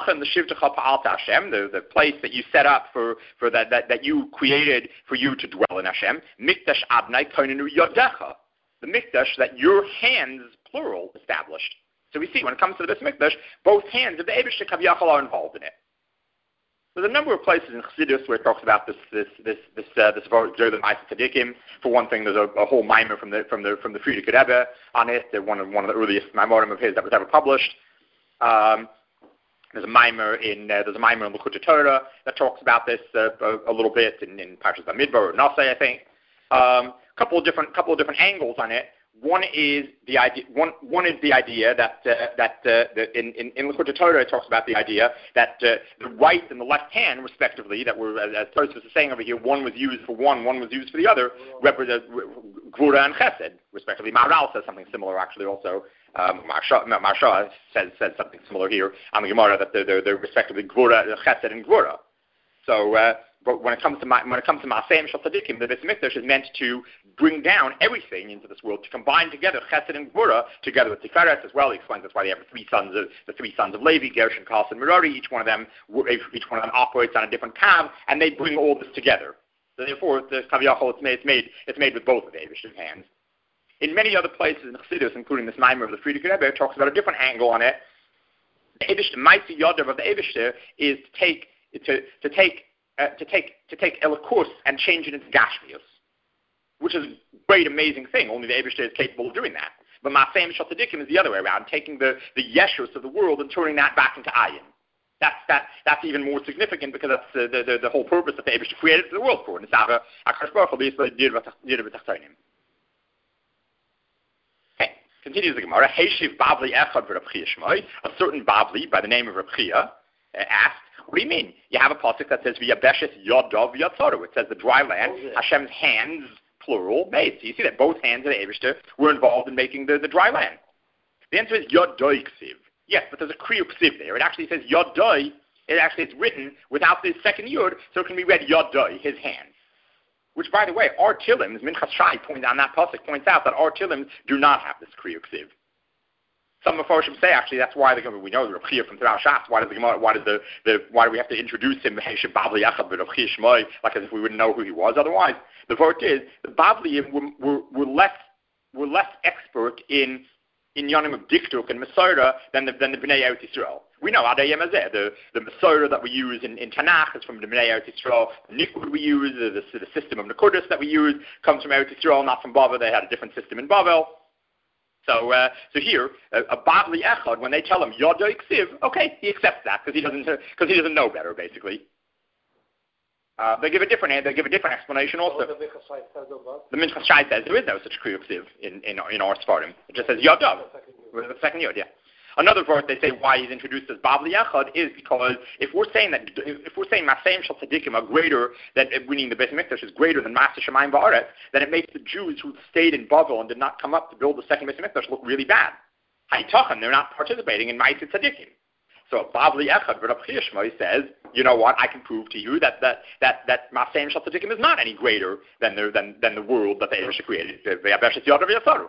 the place that you set up for for that that, that you created for you to dwell in Hashem, Mikdash Adnai Koinenu Yodecha. The Mikdash that your hands, plural, established. So we see when it comes to the Beis Hamikdash, both hands of the Eibishter Kaviyachol are involved in it. There's a number of places in Chassidus where it talks about this this this this uh, this Gdolei Ma'aseh Tzadikim. For one thing, there's a, a whole mimer from the from the from the Frierdiker Rebbe on it. They're one of one of the earliest mimerim of his that was ever published. Um, there's a mimer in uh, there's a mimer in L'chutei Torah that talks about this uh, a, a little bit in, in Parshas Bamidbar or Nasai, I think. A um, couple of different couple of different angles on it. One is the idea. One one is the idea that uh, that uh, the, in in in L'chutei Torah it talks about the idea that uh, the right and the left hand, respectively, that were as, as Tosfos is saying over here, one was used for one, one was used for the other, represent Gvura and Chesed, respectively. Maharal says something similar, actually, also. Um, Marsha, no, Marsha says says something similar here on the Gemara that they're they're, they're respectively Gvura, Chesed, and Gvura. So. Uh, But when it comes to my, when it comes to Ma'aseh Shel Tzadikim, the Beis Hamikdash is meant to bring down everything into this world, to combine together Chesed and Gvura, together with Tiferet as well. He explains that's why they have the three sons of the three sons of Levi, Gershon, Kahas, and Merari. Each one of them, each one of them operates on a different kav, and they bring all this together. So therefore, the Kaviyachol, it's made, it's made, it's made with both of the Eibishter's hands. In many other places in Chassidus, including this mimer of the Frierdiker Rebbe, it talks about a different angle on it. The Eibishter, Ma'aseh Yodav of the Eibishter is to take to to take. Uh, to take to take Elikos and change it into Gashmius, which is a great, amazing thing. Only the Eibishter is capable of doing that. But Ma'aseh Shel Tzadikim is the other way around, taking the, the Yeshus of the world and turning that back into Ayin. That's that. That's even more significant because that's uh, the, the the whole purpose that the Eibishter created the world for. Okay, continues the Gemara. Heishiv Bavli Echad v'Reb Chia Shmoi. A certain Bavli by the name of Reb Chia uh, asked, what do you mean? You have a pasuk that says V'yabeshes Yodov Yatzoru. It says the dry land, Hashem's hands, plural, made. So you see that both hands of the Eibishter were involved in making the, the dry land. The answer is Yodoi Ksiv. Yes, but there's a Kriya Ksiv there. It actually says Yodoi. It actually is written without the second Yod, so it can be read Yodoi, his hands. Which, by the way, our Tilims, Minchas Shai points on that pasuk points out that our Tilims do not have this Kriya Ksiv. Some Mephoshim say actually that's why the we know the Reb Chia from Throughout Shas. Why does the why does the, the why do we have to introduce him like as if we wouldn't know who he was otherwise? The vote is the Bavliim were, were, were less were less expert in in Yonim of Diktuk and Masorah than the than the Bnei Eretz Yisrael. We know Adayim Azeh, the the Masorah that we use in, in Tanakh is from the Bnei Eretz Yisrael. The Nikud we use, the, the, the system of Nekudas that we use comes from Eretz Yisrael, not from Bavel. They had a different system in Bavel. So, uh, so here, a, a Bavli Echad, when they tell him Yodoi Ksiv, okay, he accepts that because he doesn't because he doesn't know better, basically. Uh, they give a different they give a different explanation also. The Minchas Shai says about? The Minchas Shai says there is no such Kriya Ksiv in in in our Sfarim. It just says Yadav with the second Yod. Yeah. Another verse they say why he's introduced as Bavli Yachad is because if we're saying that if we're saying Maseim Shal Tzadikim are greater than meaning the Beis Mikdash is greater than Maaseh Shemayim Va'aretz, then it makes the Jews who stayed in Bavel and did not come up to build the second Beis Mikdash look really bad. Haytachan, they're not participating in Maaseh Tzadikim. So Bavli Echad, Rav Chia Shmoi says, you know what? I can prove to you that that that that Maseim Shal Tzadikim is not any greater than the than than the world that the Eibush created. Ve'abeshes Yadav Yatzaru.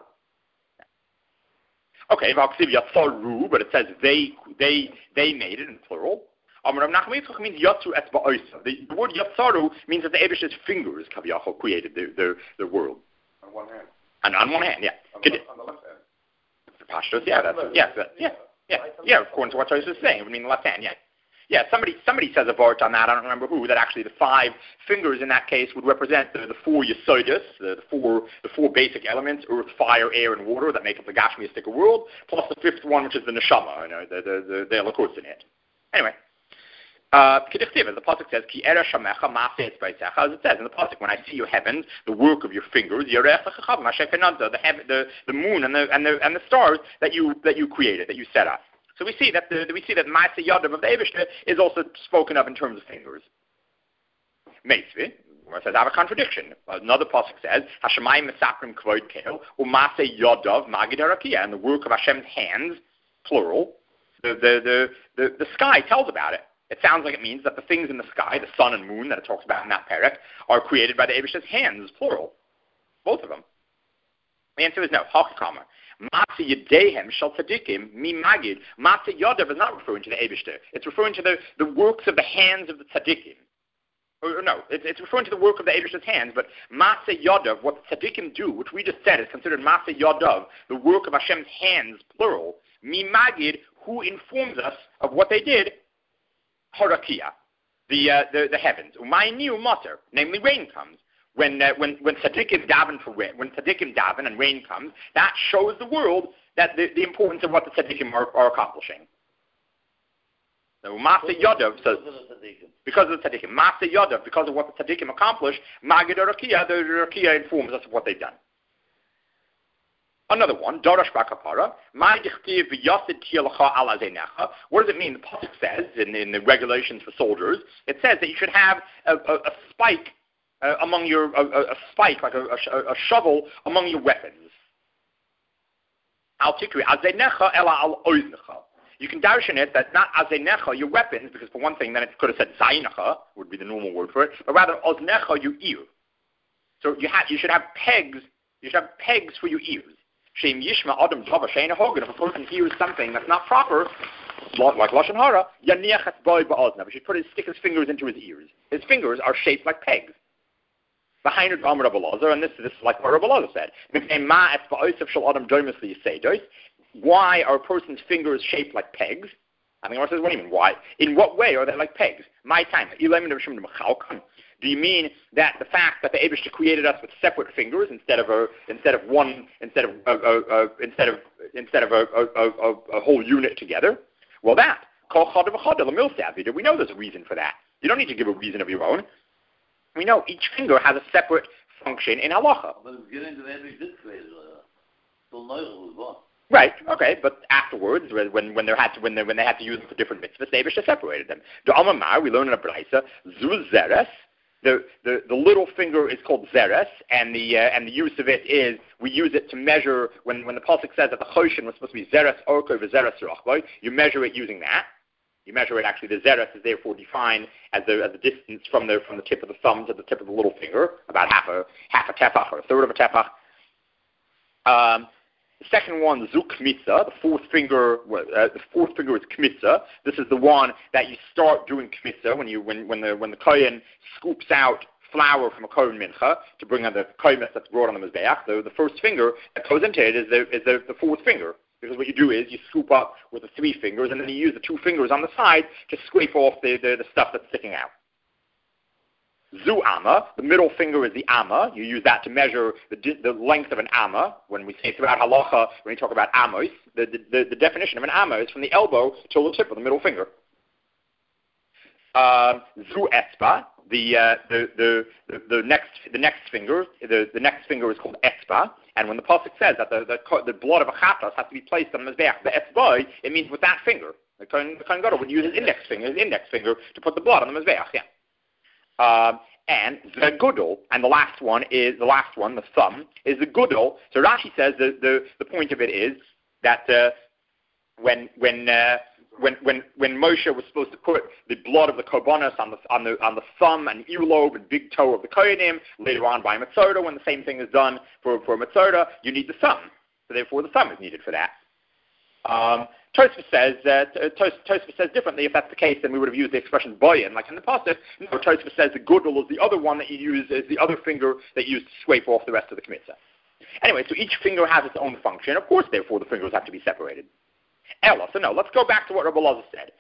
Okay, V'aksiv Yatzaru, but it says they they they made it in plural. Amar Rav Nachman Yitzchak means Yatzu et Ba'oisa. The word Yatzaru means that the Eibush's fingers Kaviyachol created the the the world. On one hand. And on one hand, yeah. On the, on the left hand. The Pashtos, yeah, that's yes, that, yeah. Yeah, yeah, according to what Tosfos is saying, it would mean the left hand, yeah. Yeah, somebody somebody says a vart on that, I don't remember who, that actually the five fingers in that case would represent the, the four yesodis, the, the four the four basic elements, earth, fire, air, and water, that make up the Gashmiistic world, plus the fifth one, which is the neshama, you know, the, the, the, the elikos in it. Anyway. Uh, the pasuk says, "Ki era shamecha ma'aseh etzbaisecha," as it says in the pasuk, when I see your heavens, the work of your fingers, the heaven, the the moon and the and the and the stars that you that you created, that you set up. So we see that the we see that Ma'aseh Yadav of the Eibishter is also spoken of in terms of fingers. Meisvi, where it says I have a contradiction. Another pasuk says, "Hashemayim mesaprim kvod kel u'Ma'aseh Yadav magid harakia," and the work of Hashem's hands, plural. The the the the, the sky tells about it. It sounds like it means that the things in the sky, the sun and moon that it talks about in that parak, are created by the Eibishter's hands, plural. Both of them. The answer is no. Hachkamar. Matzah Yedehem Shal Tzadikim Mi Magid. Matzah Yadav is not referring to the Eibishter. It's referring to the, the works of the hands of the Tzadikim. Or, or no, it's, it's referring to the work of the Eibishter's hands, but Matzah Yadav, what the Tzadikim do, which we just said is considered Matzah Yadav, the work of Hashem's hands, plural. Mi Magid, who informs us of what they did, Harakia, the, uh, the the heavens. Umayni matter, namely rain comes. When uh, when when tzaddikim daven for rain, when tzaddikim daven and rain comes, that shows the world that the, the importance of what the tzaddikim are, are accomplishing. So Maaseh Yadav says because of the tzaddikim. Maaseh Yadav, because of what the tzaddikim accomplished. Magid Harakia, the Harakia informs us of what they've done. Another one, Darash Bakapara, what does it mean? The pasuk says, in, in the regulations for soldiers, it says that you should have a, a, a spike uh, among your, a, a spike, like a, a, a shovel among your weapons. You can darshan it that not azenecha, your weapons, because for one thing, then it could have said zainecha, would be the normal word for it, but rather oznecha, your ear. So you, have, you should have pegs, you should have pegs for your ears. Shem Yishma Adam Java Shayna Hogan. If a person hears something that's not proper, like Lashon Hara, Yaniach et Boy Ba'ozna. We should put his stick his fingers into his ears. His fingers are shaped like pegs. Behind it, Amar Rabbi Elazar, and this, this is like what Rabbi Elazar said. Why are a person's fingers shaped like pegs? I mean, says, what do you mean? Why? In what way are they like pegs? My time. Do you mean that the fact that the Eibishter created us with separate fingers instead of a instead of one instead of a, a, a, instead of instead of a, a, a, a whole unit together? Well, that we know there's a reason for that. You don't need to give a reason of your own. We know each finger has a separate function in halacha. Right. Okay. But afterwards, when when they had to when they when they had to use them for different mitzvahs, the Eibishter separated them. The Amamar, we learn in a brayso, zu zeres. The, the the little finger is called zeres, and the uh, and the use of it is we use it to measure when, when the pasuk says that the choshen was supposed to be zeres orko v'zeres rachboy. You measure it using that. You measure it actually. The zeres is therefore defined as the as the distance from the from the tip of the thumb to the tip of the little finger, about half a half a tefach or a third of a tefach. Um, The second one, zu kmitza, the fourth finger. Uh, the fourth finger is kmitza. This is the one that you start doing kmitza when you when when the when the kohen scoops out flour from a kohen mincha to bring on the kohen that's brought on the mizbeach. So the first finger that goes into it is the is the, the fourth finger, because what you do is you scoop up with the three fingers and then you use the two fingers on the side to scrape off the the, the stuff that's sticking out. Zu amma, the middle finger is the amma. You use that to measure the, the length of an amma. When we say throughout halacha, when we talk about amos, the, the, the definition of an amma is from the elbow till the tip of the middle finger. Uh, zu espa, the, uh, the, the the the next the next finger the, the next finger is called etzba, and when the pasuk says that the, the the blood of a chatas has to be placed on the mizbeach, the etzba, it means with that finger. The Kohen Gadol would use his index finger, his index finger, to put the blood on the mizbeach. Yeah. Um, and the gudel, and the last one is the last one, the thumb is the gudel. So Rashi says the the, the point of it is that uh, when when uh, When when when Moshe was supposed to put the blood of the korbanos on the on the on the thumb and earlobe and big toe of the kohanim, later on by Mitzorah, when the same thing is done for for Mitzorah, you need the thumb. So therefore, the thumb is needed for that. Um, Tosfos says that uh, Tosfos says differently. If that's the case, then we would have used the expression boyan, like in the pasuk. No, Tosfos says the gudel is the other one that you use, is the other finger that you use to scrape off the rest of the kmitza. Anyway, so each finger has its own function. Of course, therefore, the fingers have to be separated. Ella, so no, let's go back to what Rabbi Lazar said.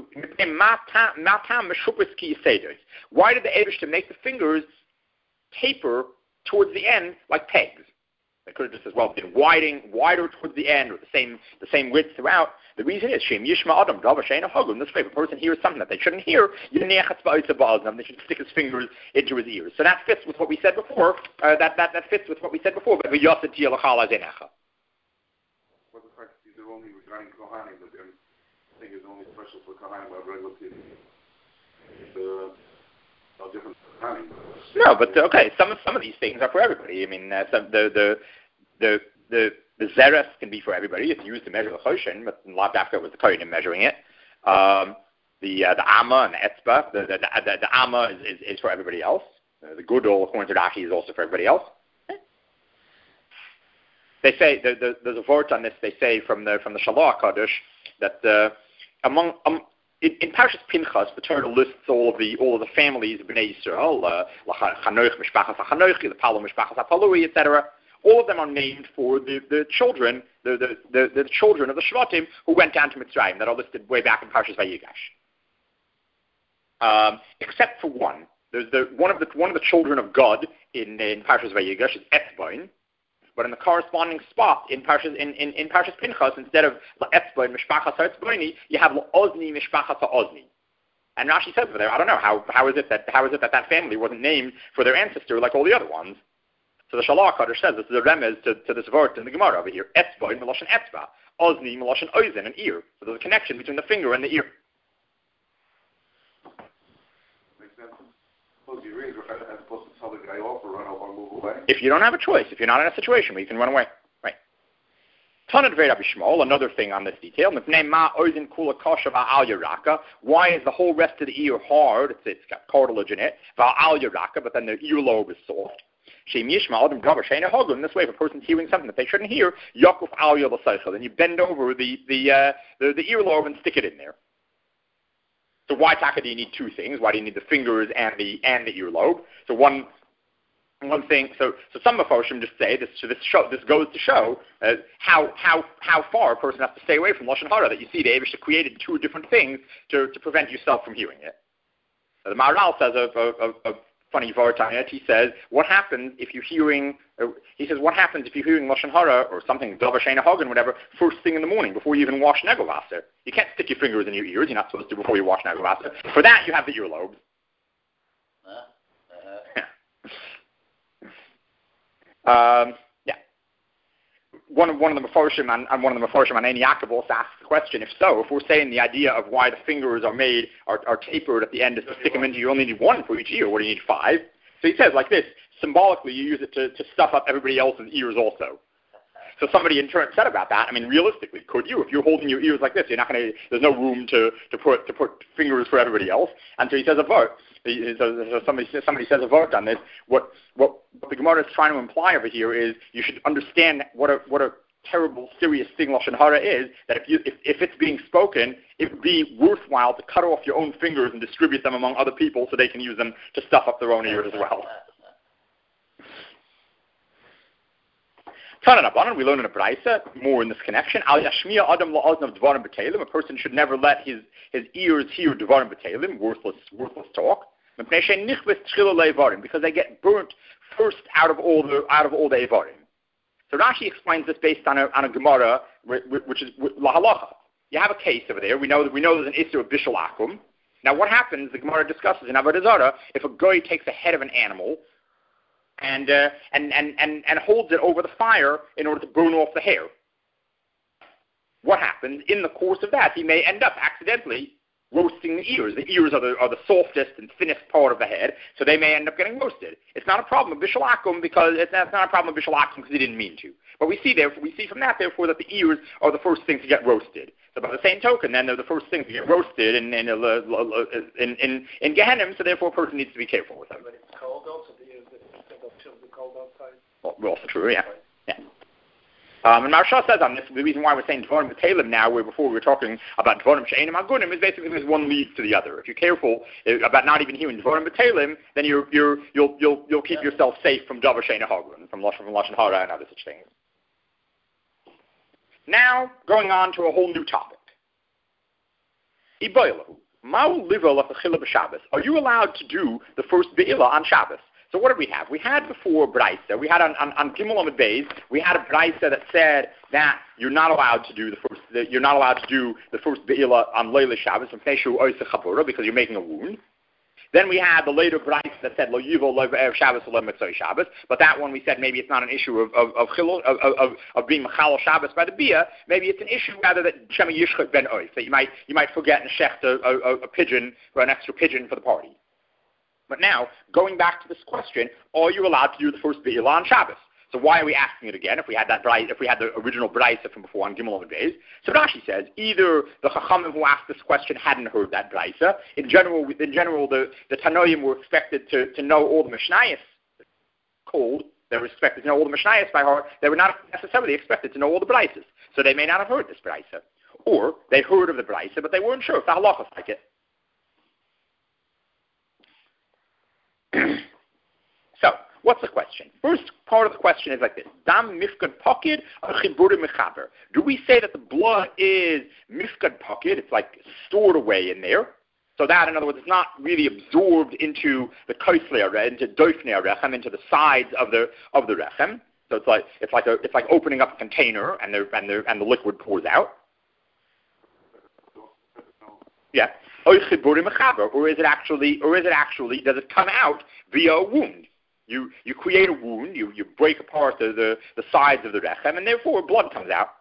Why did the Eibishter make the fingers taper towards the end like pegs? They could have just as well been widening, wider towards the end, or the same the same width throughout. The reason is Shem Yishma Adam Dava Shein Hagum. This way, if a person hears something that they shouldn't hear, they should stick his fingers into his ears. So that fits with what we said before. Uh, that, that that fits with what we said before. But only regarding Kohanim, but their thing is only special for Kohanim, while regular people, uh, no different for Kohanim. No, but uh, okay, some of some of these things are for everybody. I mean, uh, some, the the the the the zeres can be for everybody. It's used to measure the choshen, but not after it was the kohanim measuring it. Um, the uh, the amma and the etzba, the the the, the amma is, is, is for everybody else. Uh, the gudol, according to Rashi, is also for everybody else. They say the, the, there's a vort on this. They say from the from the Shalach Kadosh that uh, among um, in, in Parshas Pinchas, the Torah lists all of the all of the families of Bnei Yisrael, uh, Chanoich Mishpachas HaChanoich, the Palo Mishpachas HaPalui, et cetera. All of them are named for the, the children, the, the, the, the children of the Shvatim who went down to Mitzrayim, that are listed way back in Parshas Vayigash. Um, except for one. There's the one of the one of the children of God in in Parshas Vayigash is Etzbain. But in the corresponding spot in Parshas in, in, in Parshas Pinchas, instead of Etzba and Mishpachas HaEtzbaini, you have Ozni Mishpachas HaOzni. And Rashi says over there, I don't know how how is it that how is it that that family wasn't named for their ancestor like all the other ones? So the Shalach Kadosh says this is a remez to, to this word in the Gemara over here. Etzba in Meloshen Etzba, Ozni Meloshen Oizen, an ear. So there's a connection between the finger and the ear. Makes sense. Suppose you read, as opposed to tell the guy off or run out or move away. If you don't have a choice, if you're not in a situation where you can run away, right? Tanad Vei Rabbi Shmuel, another thing on this detail. Why is the whole rest of the ear hard? It's, it's got cartilage in it. But then the earlobe is soft. In this way, if a person's hearing something that they shouldn't hear, then you bend over the the, uh, the the earlobe and stick it in there. So why taka do you need two things? Why do you need the fingers and the and the earlobe? So one one thing. So so some Mefarshim just say this. So this show this goes to show uh, how how how far a person has to stay away from lashon hara. That you see, the Eibishter created two different things to, to prevent yourself from hearing it. So the Maharal says a, a, a, a funny vart on it. He says, what happens if you're hearing? Uh, he says, what happens if you're hearing lashon hara or something davar sheina hagen, whatever, first thing in the morning before you even wash negovasser? You can't stick your fingers in your ears. You're not supposed to before you wash negovasser. For that, you have the earlobes. Uh, uh. um, yeah. One of one of the Mefarshim and, and one of the Mefarshim on Ein Yaakov also asks the question: if so, if we're saying the idea of why the fingers are made are, are tapered at the end is to stick them into, you only need one for each ear. What do you need five? So he says like this: symbolically, you use it to, to stuff up everybody else's ears also. So somebody in turn said about that. I mean, realistically, could you? If you're holding your ears like this, you're not going to. There's no room to, to put to put fingers for everybody else. And so he says a vote. So somebody somebody says a vote on this. What what what the Gemara is trying to imply over here is you should understand what a what a terrible, serious thing lashon hara is. That if you if, if it's being spoken, it would be worthwhile to cut off your own fingers and distribute them among other people so they can use them to stuff up their own ears as well. We learn in a Braisa, more in this connection. A person should never let his, his ears hear Dvarim B'Teilim, worthless, worthless talk, because they get burnt first out of all the out of all the Evarim. So Rashi explains this based on a, on a Gemara, which is La Halacha. You have a case over there. We know that we know there's an issue of Bishul Akum, Now, what happens, the Gemara discusses in Avodah Zarah, if a goy takes the head of an animal and, uh, and, and, and, and holds it over the fire in order to burn off the hair. What happens? In the course of that, he may end up accidentally roasting the ears. The ears are the, are the softest and thinnest part of the head, so they may end up getting roasted. It's not a problem of Bishul Akum because it's not, it's not a problem of Bishul Akum because he didn't mean to. But we see there, we see from that, therefore, that the ears are the first things to get roasted. So by the same token, then they're the first things to get roasted in in in, in, in Gehenna, so therefore a person needs to be careful with them. When it's cold also, the ears are cold outside. Well, also true, yeah. yeah. Um, and Maharsha says on this, the reason why we're saying Dvarim B'Talim now, where before we were talking about Dvarim She'enim Agunim, is basically because one leads to the other. If you're careful about not even hearing Dvarim B'Talim, then you're, you're, you'll, you'll, you'll keep yourself safe from Davar She'enim Agunim, from Lashon, from Lashon Hara and other such things. Now, going on to a whole new topic. Iboilahu. Ma'u livel afachila b'Shabbos. Are you allowed to do the first Be'ilah on Shabbos? So what did we have? We had before Braisa. We had on, on, on Gimel Amud Beis, we had a Braisa that said that you're not allowed to do the first. That you're not allowed to do the first Be'ilah on Leila Shabbos because you're making a wound. Then we had the later Braisa that said Lo Yivo Lo Erev Shabbos Lo Mitzvah Shabbos. But that one we said maybe it's not an issue of of of, of, of, of being Machal Shabbos by the Bia. Maybe it's an issue rather that Shema Yishchot Ben Oif, that you might you might forget and shecht a, a, a pigeon or an extra pigeon for the party. But now, going back to this question, are you allowed to do the first Be'ilah on Shabbos? So why are we asking it again if we had that if we had the original Braisa from before on Gimel Amud Beis? So Rashi says either the Chachamim who asked this question hadn't heard that Braisa. In general, in general, the, the Tanoim were expected to, to know all the Mishnayos cold. They were expected to know all the Mishnayos by heart. They were not necessarily expected to know all the Braisas. So they may not have heard this Braisa. Or they heard of the Braisa, but they weren't sure if the halachas like it. So, what's the question? First part of the question is like this. Dam mifkad pokid or chibur mechaber. Do we say that the blood is mifkad pokid? It's like stored away in there. So that, in other words, it's not really absorbed into the koisle, into doifnei rechem, into the sides of the of the rechem. So it's like it's like a it's like opening up a container and the and the and the liquid pours out. Yeah. Or is it actually, or is it actually, does it come out via a wound? You you create a wound, you, you break apart the, the, the sides of the rechem, and therefore blood comes out.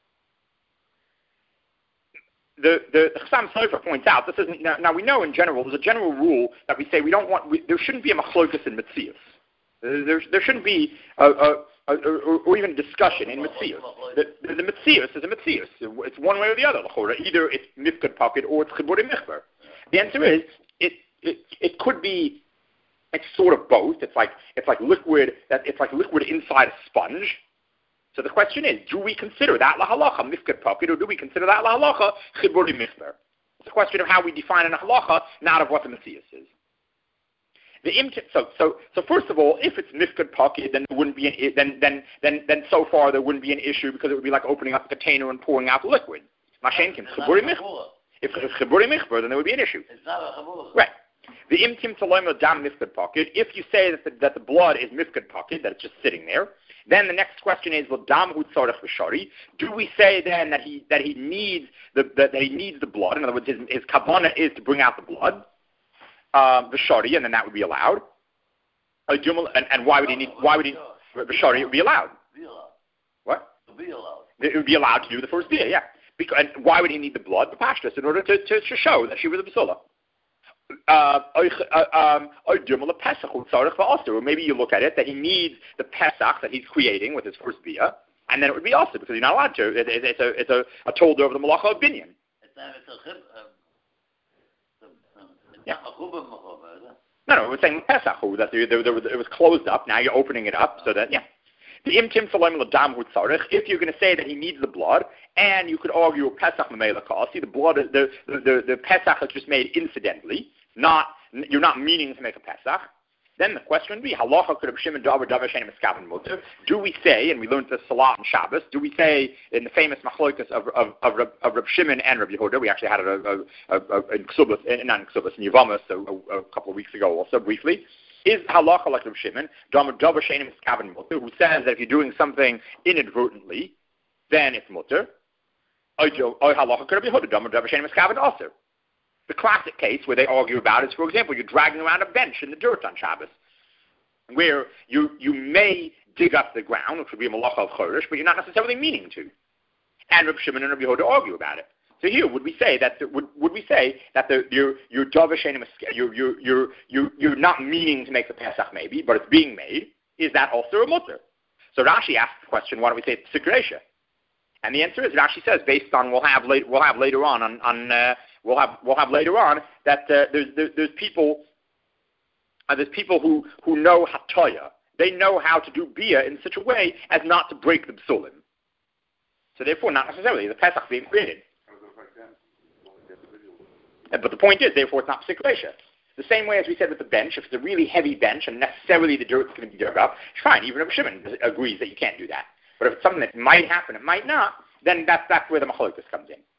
The the Chassam Sofer points out this isn't now, now. We know in general there's a general rule that we say we don't want. We, there shouldn't be a machlokas in Metzius. There there shouldn't be a, a, a, a or even a discussion in Metzius. The, the, the Metzius is a Metzius. It's one way or the other. Either it's mifkad pocket or it's chibur michber. The answer is it, it it could be. It's sort of both. It's like it's like liquid that it's like liquid inside a sponge. So the question is, do we consider that lahalacha mifkad pocket, or do we consider that lahalacha chibur michber? It's a question of how we define an halacha, not of what the Metzius is. The imti- so so so first of all, if it's mifkad pocket, then there wouldn't be an, then then then then so far there wouldn't be an issue because it would be like opening up a container and pouring out the liquid. Mashenkin chibur michber. If it's chibur michber, then there would be an issue. It's not a chabur. Right. The imtim taloim dam mifkad pocket. If you say that the, that the blood is mifkad pocket, that it's just sitting there, then the next question is, well, dam hu tzarech v'shari. Do we say then that he that he needs the that, that he needs the blood? In other words, his, his kavanah is to bring out the blood, uh, v'shari, and then that would be allowed. And, and why would he need? Why would he? V'shari would be allowed. Be allowed. What? Be allowed. It would be allowed to do the first bia, yeah. Because, and why would he need the blood? The pashtus, in order to, to, to show that she was a basula. Uh, um, or maybe you look at it that he needs the Pesach that he's creating with his first bia, and then it would be also because you're not allowed to. It, it, it's a it's a, a tolder of the malacha of binyan. Yeah. No, no, it was saying Pesach that there, there, there was, it was closed up. Now you're opening it up so that yeah. The imtim salam l'dam hu tzarich. If you're going to say that he needs the blood, and you could argue a Pesach memela kal. See, the blood, the the the, the Pesach is just made incidentally. Not you're not meaning to make a Pesach. Then the question would be, halacha could Reb Shimon davar davar she'enim miskaven muter. Do we say, and we learned this a lot in Shabbos, do we say in the famous machlokas of of of, Reb, of Reb Shimon and Reb Yehuda? We actually had it a, a, a, a, in Ksubas, not in Ksubas, in Yevamos a, a, a couple of weeks ago also briefly. Is halacha like Reb Shimon davar davar she'enim miskaven muter, who says that if you're doing something inadvertently, then it's muter. Or halacha could Reb Yehuda davar davar she'enim miskaven also. The classic case where they argue about is, for example, you're dragging around a bench in the dirt on Shabbos, where you you may dig up the ground, which would be a malacha of chodesh, but you're not necessarily meaning to. And Reb Shimon and Reb Yehuda argue about it. So here, would we say that the, would would we say that the you're you're you're you're you're you're you're not meaning to make the Pesach maybe, but it's being made? Is that also a mutter? So Rashi asks the question, why don't we say it's Sikresha? And the answer is, Rashi says, based on we'll have later we'll have later on on, on uh, we'll have we'll have later on that uh, there's there, there's people uh, there's people who who know Hatoya. They know how to do bia in such a way as not to break the psulim. So therefore, not necessarily the Pesach being created. But the point is, therefore, it's not Sikresha. The same way as we said with the bench, if it's a really heavy bench and necessarily the dirt's going to be dug up, fine. Even Reb Shimon agrees that you can't do that. But if it's something that might happen, it might not, then that's that's where the machlokas comes in.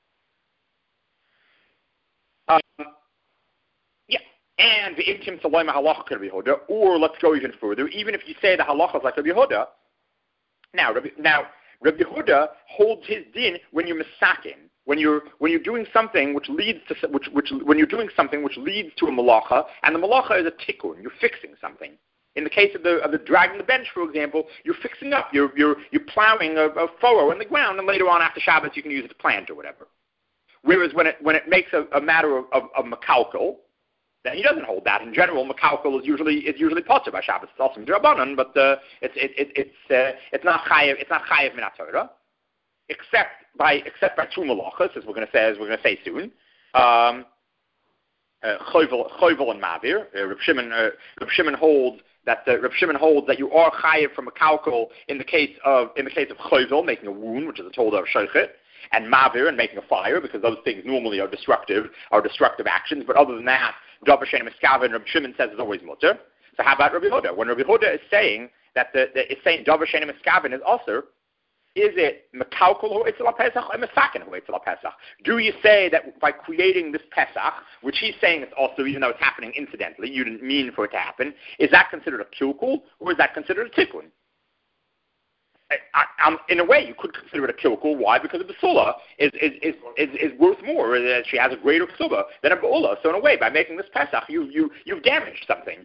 Um, yeah, and the imtim salayma halacha Rabbi Yehuda, or let's go even further. Even if you say the halacha is like Rabbi Yehuda, now Rabbi, now Rabbi Yehuda holds his din when you're misakin. When you're when you're doing something which leads to which which when you're doing something which leads to a malacha, and the malacha is a tikkun, you're fixing something. In the case of the of the dragging the bench, for example, you're fixing up, you're you're you're plowing a, a furrow in the ground, and later on after Shabbos you can use it to plant or whatever. Whereas when it when it makes a, a matter of, of, of makalkal, then he doesn't hold that. In general, makalkal is usually is usually potter by Shabbos. It's also drabanan, but uh, it's it, it, it's uh, it's not chayev it's not chayev min haTorah, except by except by two malachas, as we're going to say as we're going to say soon. Um, Chovel uh, and Mavir. Uh, Reb Shimon uh, Reb Shimon holds that uh, Reb Shimon holds that you are chayev from a kalkal in the case of in the case of chovel, making a wound, which is a tolda of shochet, and Mavir, and making a fire, because those things normally are destructive are destructive actions. But other than that, davar she'eino miskaven, Reb Shimon says is always mutter. So how about Rabbi Yehuda? When Rabbi Yehuda is saying that the, the is saying davar she'eino miskaven is also, is it mekalkal hu etzel Pesach or mesaken hu etzel Pesach? Do you say that by creating this Pesach, which he's saying is also, even though it's happening incidentally, you didn't mean for it to happen, is that considered a kilkul or is that considered a tikkun? I, I, um, in a way, you could consider it a kilkul. Why? Because a basula is is, is, is is worth more. Uh, she has a greater ksuba than a ba'ula. So in a way, by making this Pesach, you you you've damaged something.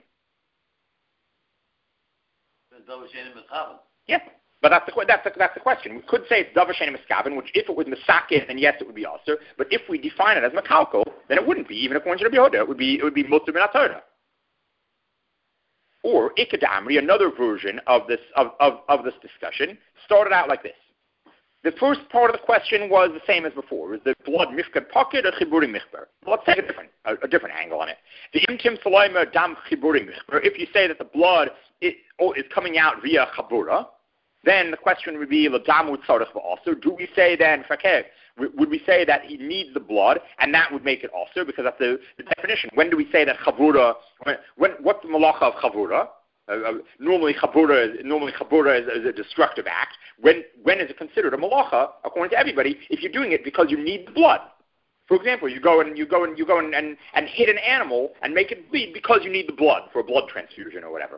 Yeah. But that's the, that's, the, that's the question. We could say it's davar she'eino miskaven, which if it was misakin, then yes, it would be aser. But if we define it as mekalkal, then it wouldn't be, even according to Rabbi Yehuda. It would be, it would be mutter min haTorah. Or Ikad Amri, another version of this, of, of, of this discussion, started out like this. The first part of the question was the same as before. Is the blood mifkad pocket or chiburi michber? Well, let's take a different, a, a different angle on it. The imtim salayma dam chiburi michber, if you say that the blood is, oh, is coming out via chabura, then the question would be, l'damu tzarech v'aser. Do we say then, fakeh, would we say that he needs the blood, and that would make it aser, because that's the, the definition. When do we say that chavura, when, when, what's the malacha of chavura? Uh, uh, normally chabura is, normally chabura is, is a destructive act. When, when is it considered a malacha, according to everybody, if you're doing it because you need the blood? For example, you go and you go and you go and, and, and hit an animal and make it bleed because you need the blood for a blood transfusion or whatever.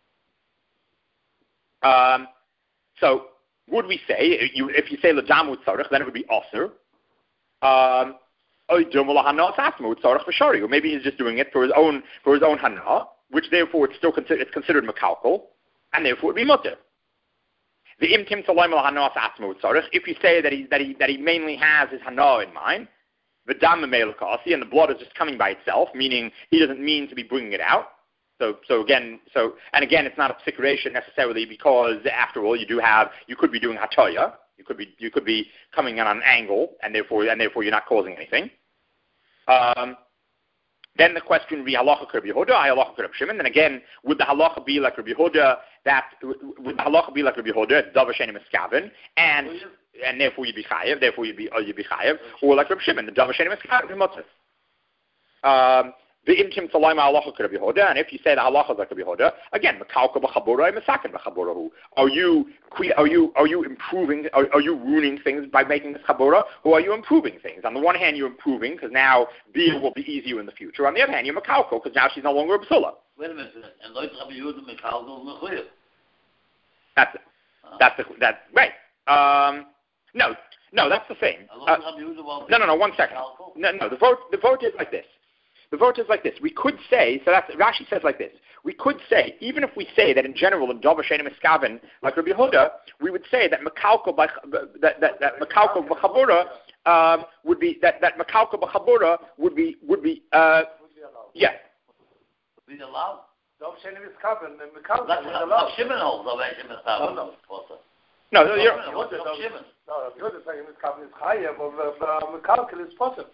Um, So, would we say, if you, if you say l'damu tzarech, then it would be aser. Um, or maybe he's just doing it for his own for his own hana, which therefore it's still considered it's considered mekalkal, and therefore it would be mutter. The imtim salayim l'hana asmo tzarech. If you say that he that he that he mainly has his hana in mind, the dam me'elkasi, and the blood is just coming by itself, meaning he doesn't mean to be bringing it out. So, so again, so and again, it's not a psikration necessarily, because after all, you do have, you could be doing hatoya, you could be, you could be coming in on an angle, and therefore, and therefore, you're not causing anything. Um, then the question would be halacha Rabbi Yehuda, halacha Rabbi Shimon. Then again, would the halacha be like Rabbi Yehuda? That would the halacha be like Rabbi Yehuda, davar she'eino miskaven, and and therefore you'd be chayev, therefore you'd be, or you'd be chayev, or like Rabbi Shimon, the davar she'eino miskaven, mutzah. Um. The imtim salayma halacha Rabbi Yehuda, and if you say the halacha is like Rabbi Yehuda, again, mekalkal b'chabura and mesaken b'chabura. Are you are you are you improving? Are, are you ruining things by making this chabura, or are you improving things? On the one hand, you're improving because now beer will be easier in the future. On the other hand, you're mekalkal because now she's no longer a basula. Wait a minute, and like Rabbi Yehuda mekalkal mechuyev. That's it. That's the, that's right. Um, no. No, that's the same. Uh, no, no, no, one second. No, no, the vote, the vote is like this. The vote is like this. We could say, so that's, Rashi says like this. We could say, even if we say that in general, in Dover Shenim Eskaven, like Rabbi Yehuda, we would say that Mekalko, that, that, that Mekalko B'Chabura, um, would be, that, that Mekalko B'Chabura would be, would be, uh, yeah. Would be allowed? Dover Shenim Eskaven, and Mekalko That's is what allowed. Shimon holds, Dover Shenim Eskaven. No, No, no, you're... No, Rabbi Yehuda is saying Eskaven is Chayev, but Mekalko is possible.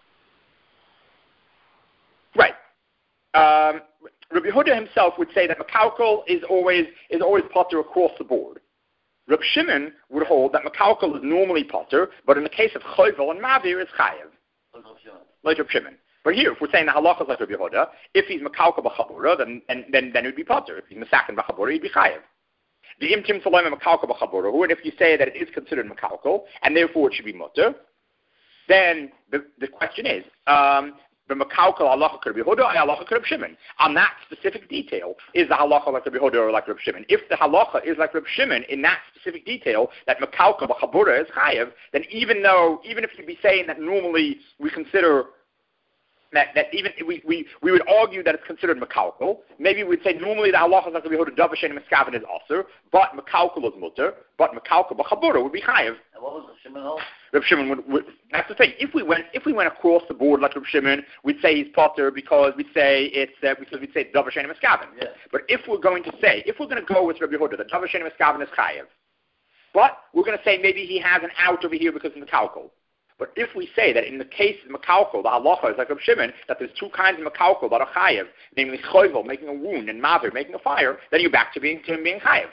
Right. Um, Rabbi Yehuda himself would say that Mekalkal is always is always potter across the board. Rabbi Shimon would hold that Mekalkal is normally potter, but in the case of Choyvel and Mavir, it's Chayev. Like Rabbi Shimon. But here, if we're saying the halacha is like Rabbi Yehuda, if he's Mekalkal b'Chabura, then and, then then it would be potter. If he's Mesakin b'Chabura, he'd be Chayev. The Imtim Salem and Mekalkal b'Chabura, and if you say that it is considered Mekalkal, and therefore it should be mutter, then the, the question is, um, the Mekalkal halacha could be Yehuda or halacha could be Shimon. On that specific detail, is the halacha like Rabbi Yehuda or like Rabbi Shimon? If the halacha is like Rabbi Shimon in that specific detail, that Mekalkal b'Chabura is Chayev, then even though, even if you'd be saying that normally we consider that, that even we, we, we would argue that it's considered Mekalkal, maybe we'd say normally the halacha is like Rabbi Yehuda, Dover Shenim Eskaven is Aser, but Mekalkal is Mutter, but Mekalkal b'Chabura would be Chayev. And what was the Shimon hold? Reb Shimon would, would, that's the thing. If we went, if we went across the board like Reb Shimon, we'd say he's potter because we'd say it's uh, because we'd say Dover Shenim Eskaven. Yeah. But if we're going to say, if we're going to go with Rabbi Yehuda, that Dover Shenim Eskaven is Chayev, but we're going to say maybe he has an out over here because of Mekalkal. But if we say that in the case of Mekalkal, the halacha is like Reb Shimon, that there's two kinds of Mekalkal that are Chayev, namely Choyvel, making a wound, and Mavir, making a fire, then you're back to being to being Chayev.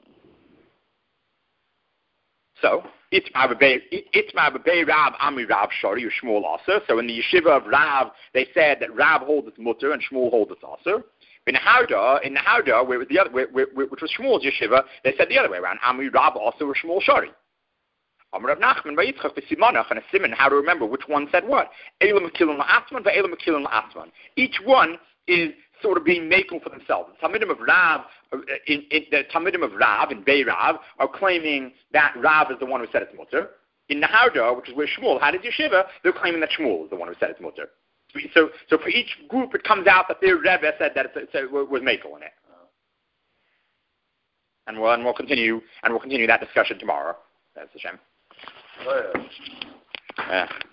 So, Itzma b'bei Rav Ami Rav Shari, or Shmuel Aser. So in the yeshiva of Rav, they said that Rav holds its mutter and Shmuel holds its Aser. In Nehauda, in Nehauda, where the other, where, where, which was Shmuel's yeshiva, they said the other way around. Ami Rav Aser or Shmuel Shari. Amar Rav Nachman v'Yitzchak v'Simonach, and a simon how to remember which one said what. Eila mekilin la'atzman v'eila mekilin la'atzman. Each one is sort of being making for themselves. The Talmidim of Rav, in, in, the Talmidim of Rav and Bei Rav are claiming that Rav is the one who said it's mutter. In Nehauda, which is where Shmuel had his yeshiva, they're claiming that Shmuel is the one who said it's mutter. So, so for each group, it comes out that their Rebbe said that it's, it was makel in it. And we'll, and we'll continue, and we'll continue that discussion tomorrow. That's the shame. Oh, yeah. Yeah.